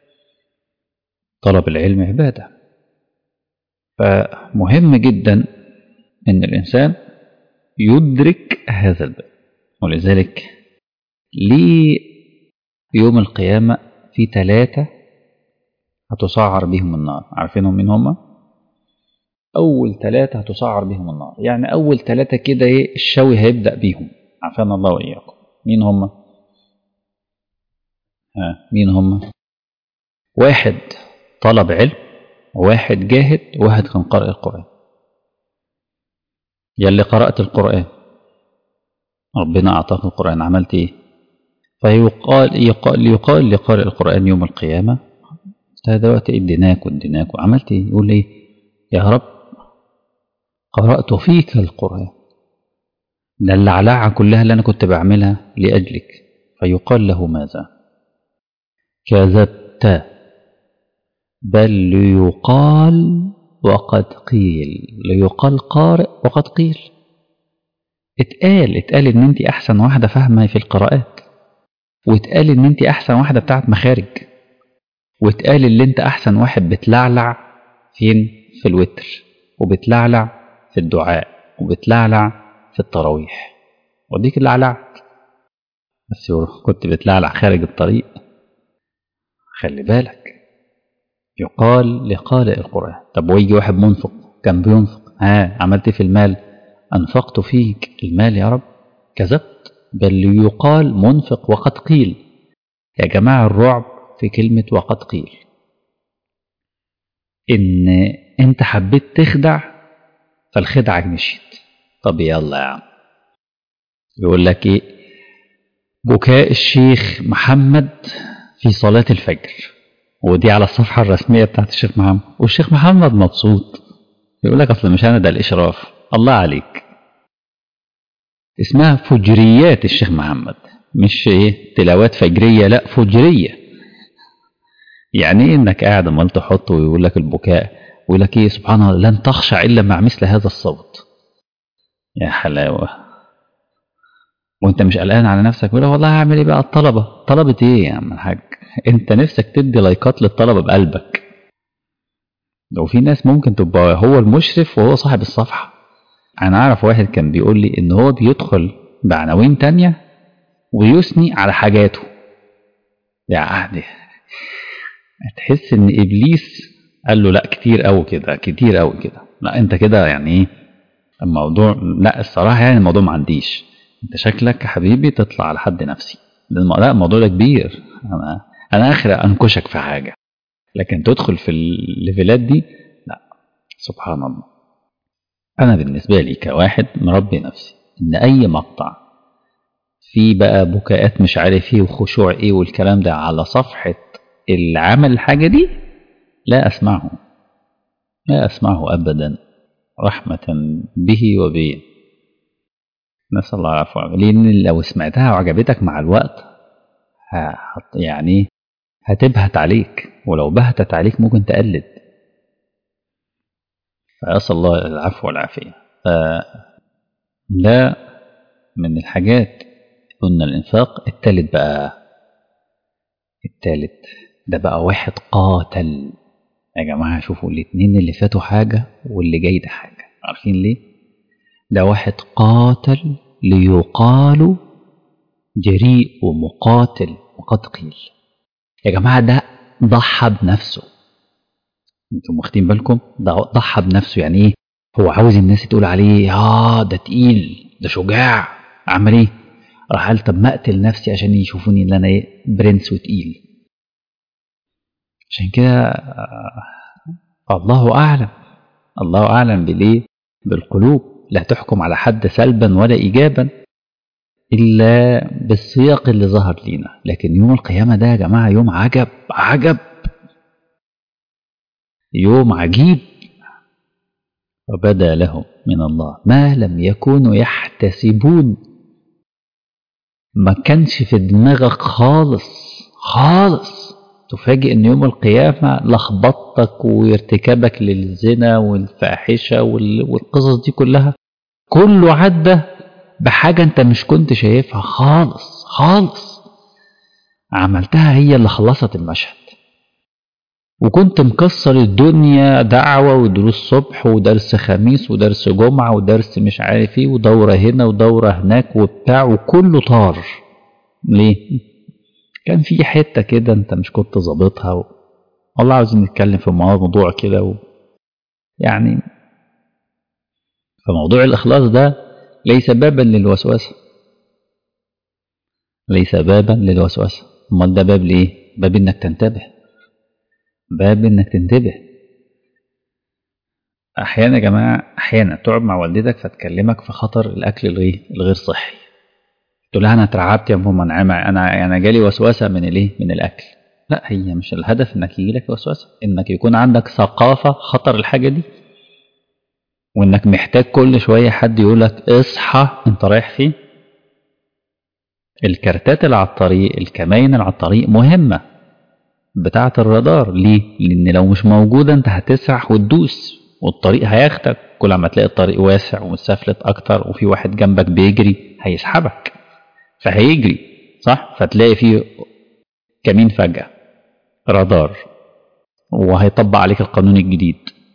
طلب العلم عبادة. فمهم جدا أن الإنسان يدرك هذا الباب. ولذلك ليه يوم القيامة في 3 هتسعر بهم النار، عارفينهم مين هم؟ أول 3 هتسعر بهم النار، يعني أول 3 كده إيه الشوي هيبدأ بيهم، عافانا الله وإياكم. مين هم؟ مين هم؟ 1 طلب علم، 1 جاهد، 1 كان قارئ القرآن. يلي قرأت القرآن ربنا أعطاك القرآن، عملت إيه؟ يقال لقارئ القرآن يوم القيامة هذا وقت اديناك وعملت إيه؟ يقول إيه؟ يا رب قرأت فيك القرآن، ده اللعلعة كلها اللي أنا كنت بعملها لأجلك. فيقال له ماذا؟ كذبت، بل ليقال وقد قيل، ليقال قارئ وقد قيل. اتقال ان انت احسن واحدة فاهمة في القراءات، واتقال ان انت احسن واحدة بتاعت مخارج، واتقال ان انت احسن واحد بتلعلع فين؟ في الوتر، وبتلعلع في الدعاء، وبتلعلع في التراويح. وديك اللي علعت، بس كنت بتلعلع خارج الطريق، خلي بالك. يقال لقارئ القرآن. طب ويجي واحد منفق كان بينفق، عملت في المال؟ أنفقت فيك المال يا رب. كذبت، بل يقال منفق وقد قيل. يا جماعة الرعب في كلمة وقد قيل، إن أنت حبيت تخدع فالخدعة مشيت. طب يلا يا عم، يقول لك إيه؟ بكاء الشيخ محمد في صلاة الفجر، ودي على الصفحة الرسمية بتاعت الشيخ محمد، والشيخ محمد مبسوط. يقول لك أصل مش أنا، ده الإشراف، الله عليك. اسمها فجريات الشيخ محمد، مش ايه تلاوات فجرية، لا فجرية. يعني ايه انك قاعد امال تحطه ويقول لك البكاء، ويقول لك ايه سبحان الله لن تخشع الا مع مثل هذا الصوت. يا حلاوة. وانت مش قلقان على نفسك ولا والله هعمل ايه بقى؟ طلبة ايه يا عم الحاج؟ انت نفسك تدي لايكات للطلبة بقلبك. لو في ناس ممكن تبقى هو المشرف وهو صاحب الصفحة. انا اعرف واحد كان بيقول لي ان هو بيدخل بعناوين تانية ويثني على حاجاته، يعني تحس ان ابليس قال له لا كتير قوي كده، كتير قوي كده، لا انت كده يعني ايه الموضوع؟ لا الصراحه يعني الموضوع ما عنديش، انت شكلك يا حبيبي تطلع على حد نفسي. لا الموضوع ده كبير، انا اخر انكشك في حاجه، لكن تدخل في الليفلات دي لا. سبحان الله. انا بالنسبه لي كواحد مربي نفسي ان اي مقطع في بقى بكاءات مش عارف ايه وخشوع ايه والكلام ده على صفحه اللي عمل الحاجه دي، لا أسمعه، لا أسمعه أبدا، رحمة به وبي. نسأل الله العفو، لأن لو سمعتها وعجبتك مع الوقت يعني هتبهت عليك، ولو بهتت عليك ممكن تقلد. فأسأل الله العفو والعافية. ده من الحاجات. قلنا الإنفاق. التالت ده بقى واحد قاتل. يا جماعة شوفوا الاتنين اللي فاتوا حاجة واللي جاي ده حاجة. عارفين ليه؟ ده واحد قاتل ليقال جريء ومقاتل وقد قيل. يا جماعة ده ضحى بنفسه. انتم واخدين بالكم؟ ده ضحى بنفسه. يعني ايه؟ هو عاوز الناس تقول عليه ده تقيل، ده شجاع. عمل ايه؟ راح قال طب ما اقتل نفسي عشان يشوفوني ان انا برنس وتقيل. عشان كده الله اعلم. الله اعلم بالايه؟ بالقلوب. لا تحكم على حد سلبا ولا ايجابا الا بالسياق اللي ظهر لينا. لكن يوم القيامه ده يا جماعه يوم عجب عجب، يوم عجيب. وبدا لهم من الله ما لم يكونوا يحتسبون. ما كانش في دماغك خالص تفاجئ ان يوم القيامة لخبطتك وارتكابك للزنا والفاحشة والقصص دي كلها كله عدى بحاجة انت مش كنت شايفها خالص. عملتها هي اللي خلصت المشهد. وكنت مكسر الدنيا دعوة ودروس صبح ودرس خميس ودرس جمعة ودرس مش عارف ايه ودورة هنا ودورة هناك وبتاع، وكله طار. ليه؟ كان في حتة كده انت مش كنت ظابطها والله عاوزين نتكلم في موضوع كده يعني فموضوع الإخلاص ده ليس بابا للوسوسة. ليس بابا للوسوسة. امال ده باب ليه؟ باب انك تنتبه. باب انك تنتبه. احيانا يا جماعة، احيانا تقعد مع والدتك فتكلمك في خطر الاكل الغير صحي. تقول لها انا اترعبت يا ماما، انا جالي وسوسة من الايه؟ من الاكل. لا، هي مش الهدف انك يجيلك وسوسة، انك يكون عندك ثقافة خطر الحاجة دي، وانك محتاج كل شوية حد يقولك اصحى انت رايح فين. الكارتات اللي على الطريق، الكمائن اللي على الطريق مهمة، بتاعة الرادار. ليه؟ لان لو مش موجودة انت هتسرح وتدوس والطريق هياخدك. كل ما تلاقي الطريق واسع ومسافلت اكتر وفي واحد جنبك بيجري هيسحبك فهيجري، صح؟ فتلاقي فيه كمين فجأة، رادار، وهيطبق عليك القانون الجديد.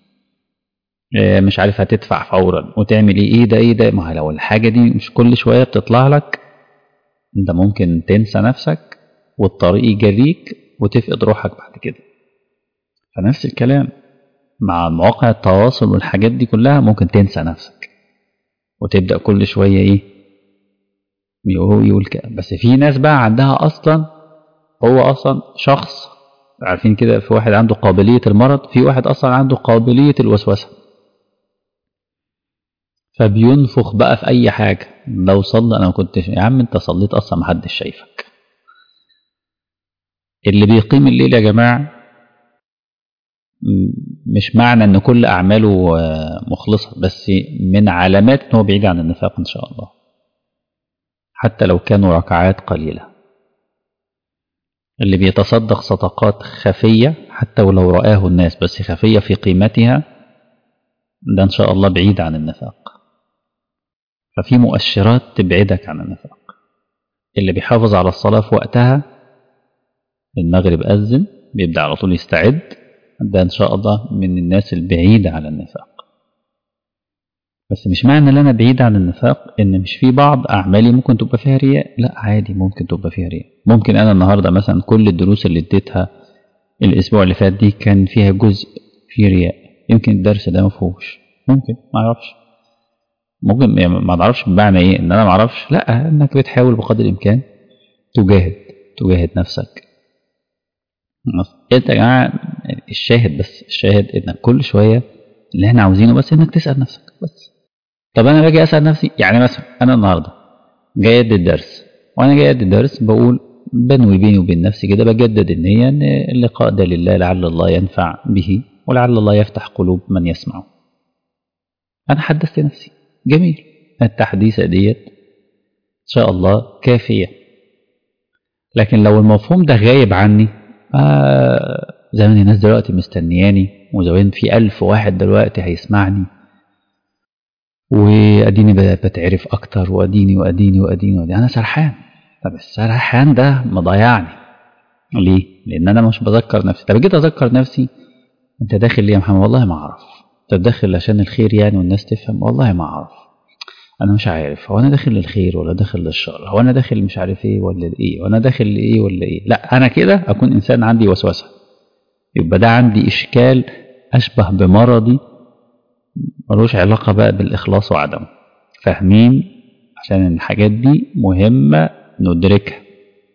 مش عارف هتدفع فورا وتعمل ايه ده. ما لو الحاجة دي مش كل شوية بتطلع لك، انت ممكن تنسى نفسك والطريق يجريك وتفقد روحك بعد كده. فنفس الكلام مع مواقع التواصل والحاجات دي كلها، ممكن تنسى نفسك وتبدأ كل شوية ايه يقول كده. بس في ناس بقى عندها اصلا، هو اصلا شخص، عارفين كده، في واحد عنده قابلية المرض، في واحد اصلا عنده قابلية الوسوسة، فبينفخ بقى في اي حاجة. لو صلى انا ما كنتش، يا عم انت صليت اصلا محدش شايفك. اللي بيقيم الليل يا جماعة مش معنى ان كل اعماله مخلصة، بس من علامات ان هو بعيد عن النفاق ان شاء الله، حتى لو كانوا ركعات قليلة. اللي بيتصدق صدقات خفية حتى ولو رآه الناس بس خفية في قيمتها، ده ان شاء الله بعيد عن النفاق. ففي مؤشرات تبعدك عن النفاق. اللي بيحافظ على الصلاة في وقتها، المغرب أذن بيبدأ على طول يستعد، ده إن شاء الله من الناس البعيدة عن النفاق. بس مش معنى ان انا بعيد عن النفاق ان مش في بعض اعمالي ممكن تبقى فيها رياء. لا، عادي ممكن تبقى فيها رياء. ممكن انا النهارده مثلا كل الدروس اللي اديتها الاسبوع اللي فات دي كان فيها جزء فيه رياء. يمكن الدرس ده ما فيهوش، ممكن ما اعرفش، ممكن يعني ما اعرفش بمعنى ايه ان انا ما اعرفش، لا، انك بتحاول بقدر الامكان تجاهد نفسك. انت يا جماعه الشاهد، بس الشاهد انك كل شويه اللي احنا عاوزينه بس انك تسال نفسك بس. طب انا باجي اسال نفسي، يعني مثلا انا النهارده جاي ادي الدرس، وانا جاي ادي الدرس بقول بنوي بيني وبين نفسي كده، بجدد النية ان اللقاء ده لله لعل الله ينفع به ولعل الله يفتح قلوب من يسمعه. انا حدثت نفسي، جميل، التحديثة ديت ان شاء الله كافية. لكن لو المفهوم ده غايب عني زمان الناس دلوقتي مستنياني، وزمان في 1000 واحد دلوقتي هيسمعني، واديني بتعرف اكتر، واديني انا سرحان. طب السرحان ده مضيعني ليه؟ لان انا مش بذكر نفسي. طب جيت اذكر نفسي، انت داخل ليه يا محمد؟ والله ما اعرف. طب داخل عشان الخير يعني والناس تفهم؟ والله ما اعرف، انا مش عارف هو انا داخل للخير ولا داخل للشر، هو انا داخل مش عارف ايه ولا ايه، وانا داخل لايه ولا ايه. لا، انا كده اكون انسان عندي وسوسه، يبقى ده عندي اشكال اشبه بمرضي، ملوش علاقه بقى بالاخلاص وعدمه. فاهمين؟ عشان الحاجات دي مهمه ندركها.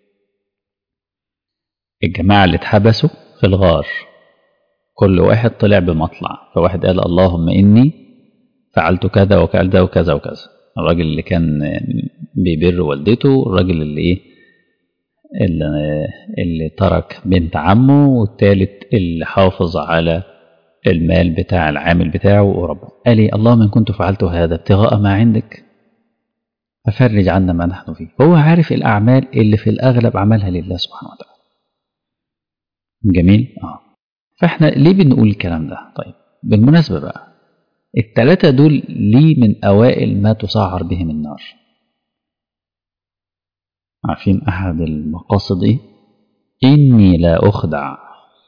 الجماعه اللي اتحبسوا في الغار، كل واحد طلع بمطلع، فواحد قال اللهم اني فعلت كذا وكذا وكذا وكذا. الراجل اللي كان بيبر والدته، الراجل اللي ايه، اللي ترك بنت عمه، والثالث اللي حافظ على المال بتاع العامل بتاعه وربه. قال لي اللهم ان كنت فعلت هذا ابتغاء ما عندك ففرج عنا ما نحن فيه. هو عارف الاعمال اللي في الاغلب عملها لله سبحانه وتعالى. جميل. فاحنا ليه بنقول الكلام ده؟ طيب بالمناسبه بقى، الثلاثه دول ليه من اوائل ما تسعر بهم النار؟ عارفين احد المقاصد ايه؟ اني لا اخدع،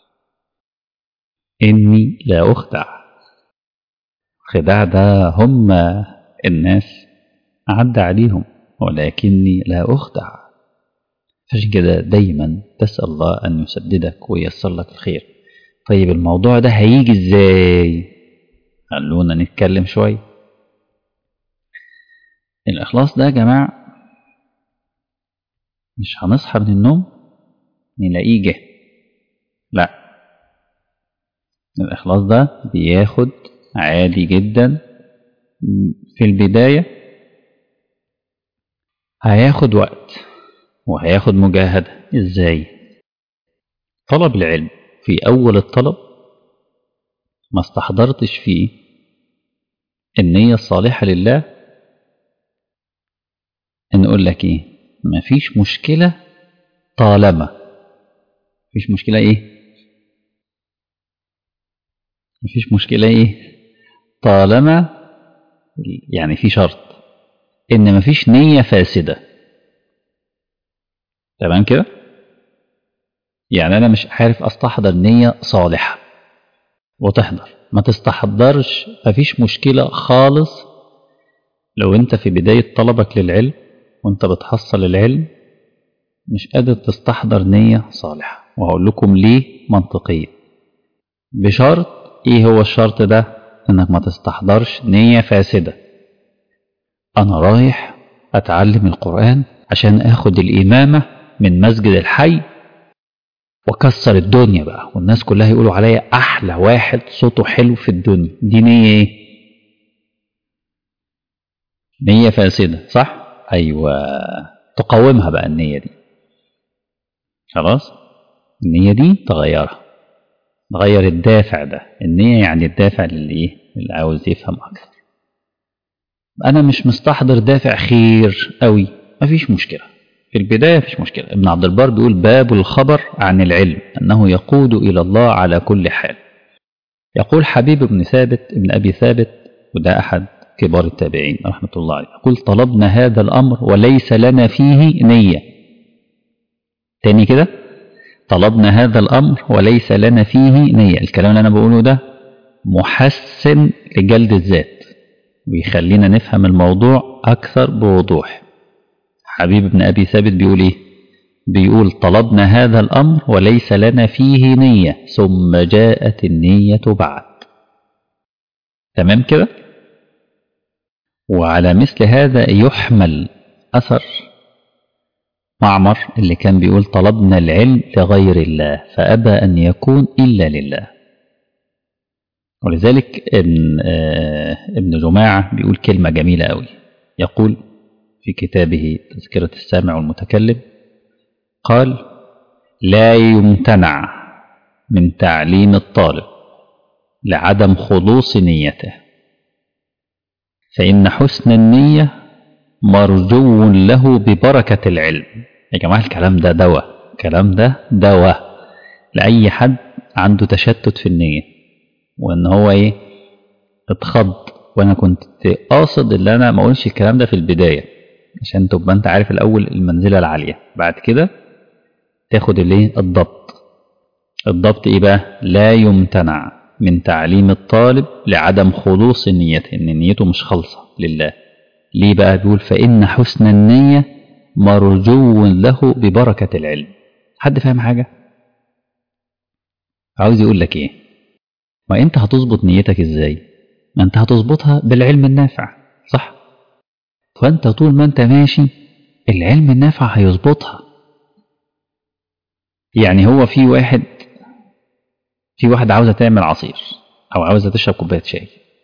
اني لا اخدع. خداع ده هم الناس عدى عليهم، ولكني لا اخدع. عشان كده دايما تسأل الله ان يسددك وييسر لك الخير. طيب الموضوع ده هيجي ازاي؟ خلونا نتكلم شوية. الاخلاص ده يا جماعة مش هنصحى من النوم نلاقيه جه، لا. الاخلاص ده بياخد عادي جدا في البداية، هياخد وقت وهياخد مجاهدة. ازاي؟ طلب العلم في اول الطلب ما استحضرتش فيه النية الصالحة لله، نقول لك ايه؟ مفيش مشكلة طالما، مفيش مشكلة ايه؟ مفيش مشكلة ايه؟ طالما، يعني في شرط ان مفيش نية فاسدة. تمام كده؟ يعني انا مش عارف استحضر نية صالحة وتحضر، ما تستحضرش، مفيش مشكلة خالص. لو انت في بداية طلبك للعلم وانت بتحصل العلم مش قادر تستحضر نية صالحة، وهقول لكم ليه منطقيا. بشرط، ايه هو الشرط ده؟ انك ما تستحضرش نية فاسدة. انا رايح اتعلم القرآن عشان اخد الامامة من مسجد الحي وكسر الدنيا بقى، والناس كلها يقولوا عليا احلى واحد صوته حلو في الدنيا. دي نية ايه؟ نية فاسدة، صح؟ ايوه. تقاومها بقى النية دي، خلاص. النية دي تغيرها، تغير الدافع ده. النية يعني الدافع اللي عاوز يفهم اكثر. انا مش مستحضر دافع خير قوي، مفيش مشكلة في البداية، مفيش مشكلة. ابن عبد البر بيقول باب الخبر عن العلم انه يقود الى الله على كل حال. يقول حبيب بن ثابت ابن ابي ثابت، وده احد كبار التابعين رحمة الله عليه، يقول طلبنا هذا الامر وليس لنا فيه نية. تاني كده، طلبنا هذا الامر وليس لنا فيه نية. الكلام اللي انا بقوله ده محسن لجلد الذات ويخلينا نفهم الموضوع اكثر بوضوح. حبيب بن ابي ثابت بيقول ايه؟ بيقول طلبنا هذا الامر وليس لنا فيه نية ثم جاءت النية بعد. تمام كده؟ وعلى مثل هذا يحمل اثر معمر اللي كان بيقول طلبنا العلم لغير الله فابى ان يكون الا لله. ولذلك ابن جماعة بيقول كلمة جميلة قوي، يقول في كتابه تذكرة السامع والمتكلم، قال لا يمتنع من تعليم الطالب لعدم خلوص نيته، فإن حسن النية مرجو له ببركة العلم. يا جماعة الكلام ده دواء، الكلام ده دواء. لأي حد عنده تشتت في النية وإن هو اتخض. وأنا كنت قاصد اللي أنا ما أقولش الكلام ده في البداية عشان تبقى أنت عارف الأول المنزلة العالية، بعد كده تاخد الضبط. الضبط بقى؟ لا يمتنع من تعليم الطالب لعدم خلوص نيته، إن نيته مش خالصة لله. ليه بقى؟ بيقول فإن حسن النية مرجو له ببركة العلم. حد فاهم حاجة؟ عاوز يقول لك ما أنت هتظبط نيتك إزاي؟ ما أنت هتظبطها بالعلم النافع، صح؟ فأنت طول ما أنت ماشي العلم النافع هيظبطها. يعني هو في واحد عاوزة تعمل عصير أو عاوزة تشرب كوباية شاي،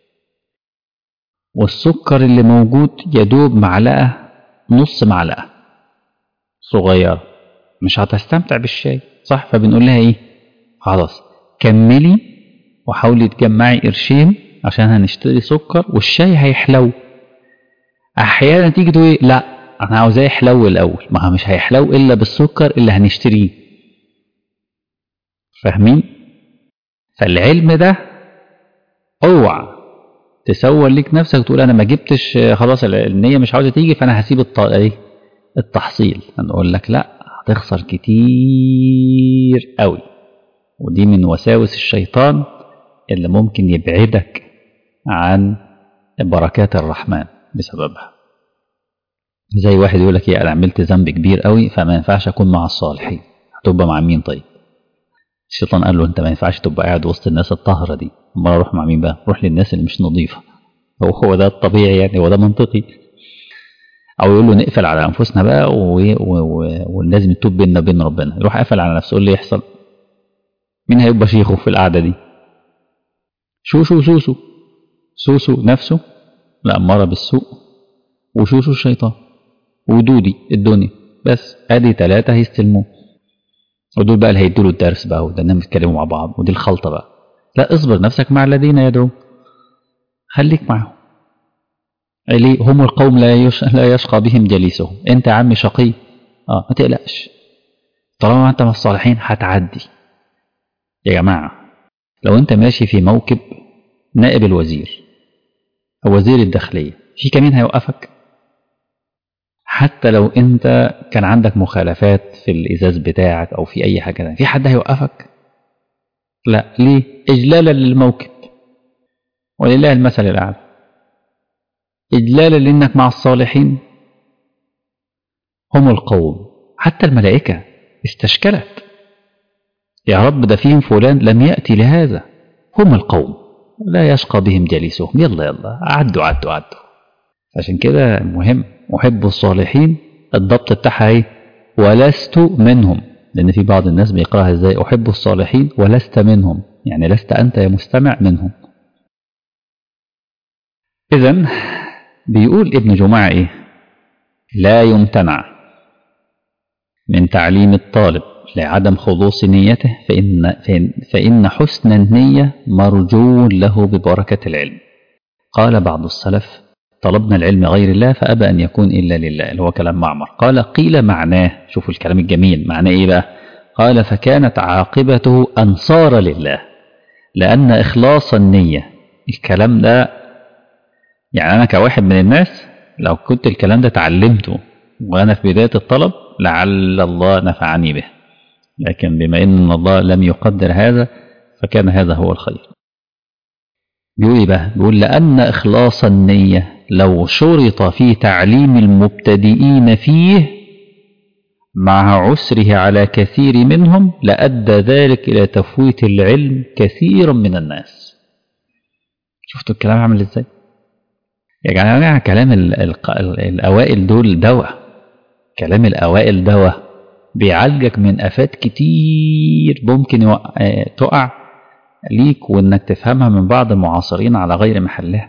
والسكر اللي موجود يدوب معلقة، نص معلقة صغيرة، مش هتستمتع بالشاي، صح؟ فبنقول لها خلاص كملي وحاولي تجمعي قرشين عشان هنشتري سكر والشاي هيحلو. احيانا تيجي تقولي لا انا عاوزاه يحلو الاول، ما هو مش هيحلو الا بالسكر اللي هنشتريه. فاهمين؟ فالعلم ده اوعى تسول ليك نفسك تقول انا ما جبتش خلاص النية مش عاوزة تيجي فانا هسيب التحصيل. هنقول لك لا، هتخسر كتير قوي، ودي من وساوس الشيطان اللي ممكن يبعدك عن بركات الرحمن بسببها. زي واحد يقول لك انا عملت ذنب كبير قوي فما ينفعش اكون مع الصالحين. هتبقى مع مين طيب؟ الشيطان قال له انت ما ينفعش تبقى قاعد وسط الناس الطاهره دي، امال اروح مع مين بقى؟ روح للناس اللي مش نظيفه. هو ده الطبيعي يعني، هو ده منطقي. او يقول له نقفل على انفسنا بقى ولازم نتوب بيننا وبين ربنا. يروح قافل على نفسه، اللي يحصل مين هيبقى شيخه في القعده دي؟ سوسو نفسه لأمارة بالسوء، وشوشو الشيطان، ودودي الدنيا. بس ادي 3 هيستلموه، ودول بقى اللي هيدوا الدرس بقى، وده بيتكلموا مع بعض، ودي الخلطه بقى. لا، اصبر نفسك مع الذين يدعون، خليك معهم. ليه؟ هم القوم لا يشقى بهم جليسهم. انت يا عم شقي، ما تقلقش، طالما انت من الصالحين هتعدي. يا جماعه لو انت ماشي في موكب نائب الوزير او وزير الداخليه، في كمين هيوقفك؟ حتى لو انت كان عندك مخالفات في الازاز بتاعك او في اي حاجه، في حد هيوقفك؟ لا. ليه؟ اجلالا للموكب، ولله المثل الاعلى. اجلالا لانك مع الصالحين. هم القوم، حتى الملائكه استشكلت، يا رب ده فيهم فلان لم ياتي لهذا. هم القوم لا يشقى بهم جليسهم. يلا عدوا. عشان كده مهم أحب الصالحين، الضبط بتاعها ولست منهم. لأن في بعض الناس بيقراها ازاي؟ أحب الصالحين ولست منهم، يعني لست أنت يا مستمع منهم. إذن بيقول ابن جماعة لا يمتنع من تعليم الطالب لعدم خلوص نيته، فإن حسن النية مرجو له ببركة العلم. قال بعض السلف طلبنا العلم غير الله فأبى أن يكون إلا لله، اللي هو كلام معمر. قال قيل معناه، شوفوا الكلام الجميل، معناه بقى؟ قال فكانت عاقبته أن صار لله، لأن إخلاص النية. الكلام ده يعني أنا كواحد من الناس لو كنت الكلام ده تعلمته وأنا في بداية الطلب لعل الله نفعني به، لكن بما أن الله لم يقدر هذا فكان هذا هو الخير. بيقول بقى؟ بيقول لأن إخلاص النية لو شرط في تعليم المبتدئين فيه مع عسره على كثير منهم لأدى ذلك إلى تفويت العلم كثيرا من الناس. شفتوا الكلام عامل إزاي؟ يا جماعة كلام الأوائل دول دواء، كلام الأوائل دواء بيعالجك من آفات كتير ممكن تقع ليك وإنك تفهمها من بعض المعاصرين على غير محلها.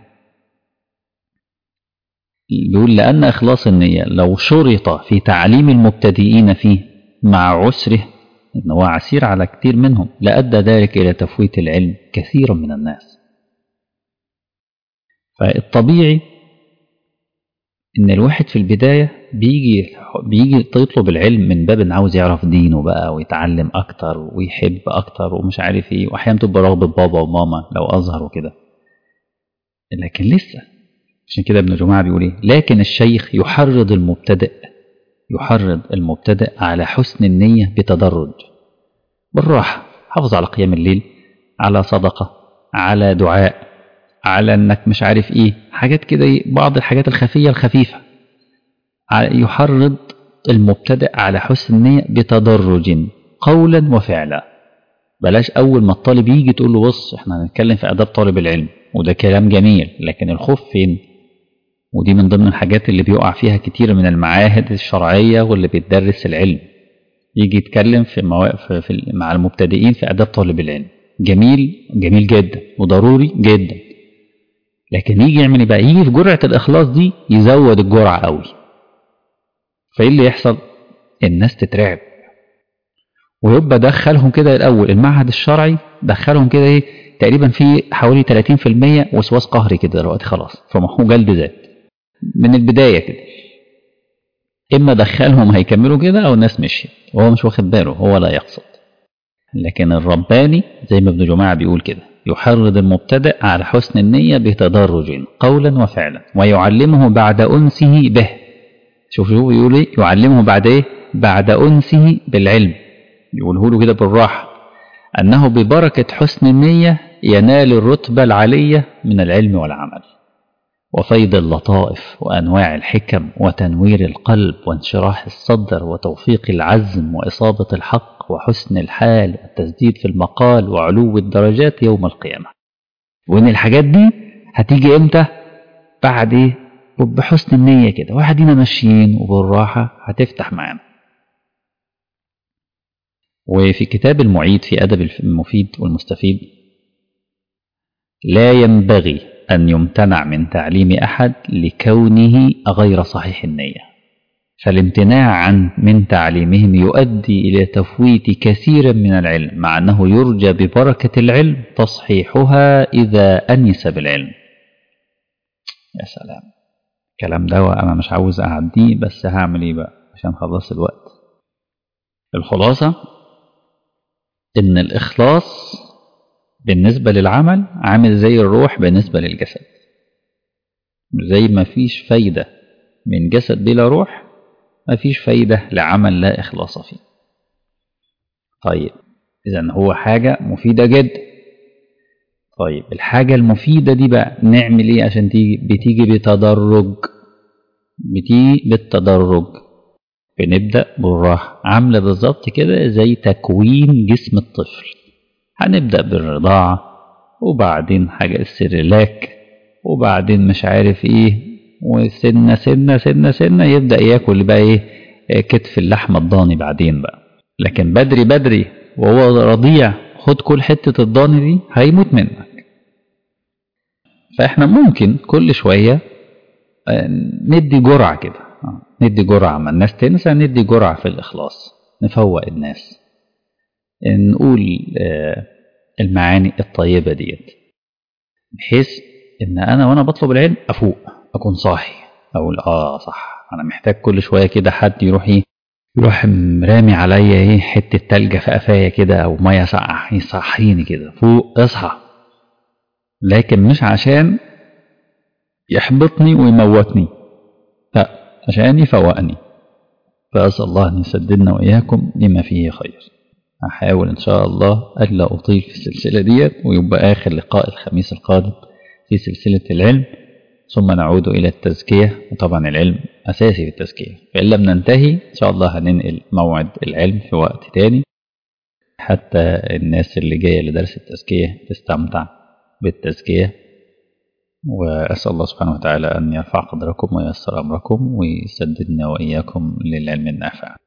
بيقول لأن إخلاص النية لو شرط في تعليم المبتدئين فيه مع عسره، إن هو عسير على كتير منهم، لأدى ذلك إلى تفويت العلم كثيرا من الناس. فالطبيعي إن الواحد في البداية بيجي يطلب العلم من باب إن عاوز يعرف دينه بقى ويتعلم أكتر ويحب أكتر ومش عارف إيه، وأحيانا تبقى رغبة بابا وماما لو أظهر وكده. لكن لسه، عشان كده ابن جماعة بيقول إيه؟ لكن الشيخ يحرض المبتدئ على حسن النية بتدرج، بالراحة، حافظ على قيام الليل، على صدقة، على دعاء، على انك مش عارف ايه، حاجات كده، بعض الحاجات الخفية الخفيفة. يحرض المبتدئ على حسن النية بتدرج قولا وفعلا. بلاش اول ما الطالب يجي تقول له بص احنا هنتكلم في اداب طالب العلم، وده كلام جميل، لكن الخوف فين؟ ودي من ضمن الحاجات اللي بيقع فيها كتير من المعاهد الشرعية واللي بتدرس العلم. يجي يتكلم مع المبتدئين في اداب طالب العلم، جميل جميل جدا وضروري جدا، لكن يجي يعمل بقى، يجي في جرعة الإخلاص دي يزود الجرعة قوي. فإيه اللي يحصل؟ الناس تترعب، ويبقى دخلهم كده الأول المعهد الشرعي، دخلهم كده إيه تقريبا في حوالي 30% وسواس قهري كده دلوقتي خلاص، فما هو جلد ذات من البداية كده. إما دخلهم هيكملوا كده أو الناس مشيت وهو مش واخد باله، هو لا يقصد. لكن الرباني زي ما ابن جماعة بيقول كده، يحرض المبتدئ على حسن النية بتدرج قولا وفعلا، ويعلمه بعد أنسه به. شوفوا يقول ايه؟ يعلمه بعد ايه؟ بعد أنسه بالعلم. يقوله له كده بالراحة، أنه ببركة حسن النية ينال الرتبة العالية من العلم والعمل، وفيض اللطائف وأنواع الحكم وتنوير القلب وانشراح الصدر وتوفيق العزم وإصابة الحق وحسن الحال والتسديد في المقال وعلو الدرجات يوم القيامة. وإن الحاجات دي هتيجي إمتى؟ بعد إيه؟ بحسن النية كده، وحدينا ماشيين وبالراحة هتفتح معانا. وفي كتاب المعيد في أدب المفيد والمستفيد، لا ينبغي أن يمتنع من تعليم أحد لكونه غير صحيح النية، فالامتناع من تعليمهم يؤدي إلى تفويت كثير من العلم، مع أنه يرجى ببركة العلم تصحيحها إذا أنس بالعلم. يا سلام، الكلام ده أنا مش عاوز أعديه، بس هعمل إيه بقى عشان خلص الوقت. الخلاصة إن الإخلاص بالنسبة للعمل عامل زي الروح بالنسبة للجسد. زي ما فيش فايدة من جسد بلا روح، ما فيش فايدة لعمل لا إخلاص فيه. طيب إذن هو حاجة مفيدة جدا. طيب الحاجة المفيدة دي بقى نعمل إيه عشان بتيجي بتدرج، بتيجي بالتدرج. بنبدأ بالراحة، عاملة بالظبط كده زي تكوين جسم الطفل. هنبدأ بالرضاعة، وبعدين حاجة السريلاك، وبعدين مش عارف ايه، وسنة سنة سنة سنة يبدأ ياكل بقى ايه، كتف اللحمة الضاني بعدين بقى. لكن بدري بدري وهو رضيع خد كل حتة الضاني دي هيموت منك. فاحنا ممكن كل شوية ندي جرعة كده، ندي جرعة ما الناس تنسى، ندي جرعة في الإخلاص، نفوق الناس، نقول المعاني الطيبة ديت، بحيث ان انا وانا بطلب العلم افوق، اكون صاحي، اقول صح، انا محتاج كل شويه كده حد يروح رامي عليا حته تلجه في قفايا كده او ميه ساقعه يصحيني كده، فوق اصحى. لكن مش عشان يحبطني ويموتني، لا، عشان يفوقني. فاسال الله ان يسددنا واياكم لما فيه خير. هحاول إن شاء الله ألا أطيل في السلسلة ديت، ويبقى آخر لقاء الخميس القادم في سلسلة العلم، ثم نعود إلى التزكية. وطبعا العلم أساسي في التزكية، فإن لم ننتهي إن شاء الله هننقل موعد العلم في وقت تاني، حتى الناس اللي جاية لدرس التزكية تستمتع بالتزكية. وأسأل الله سبحانه وتعالى أن يرفع قدركم وييسر أمركم ويسددنا وإياكم للعلم النافع.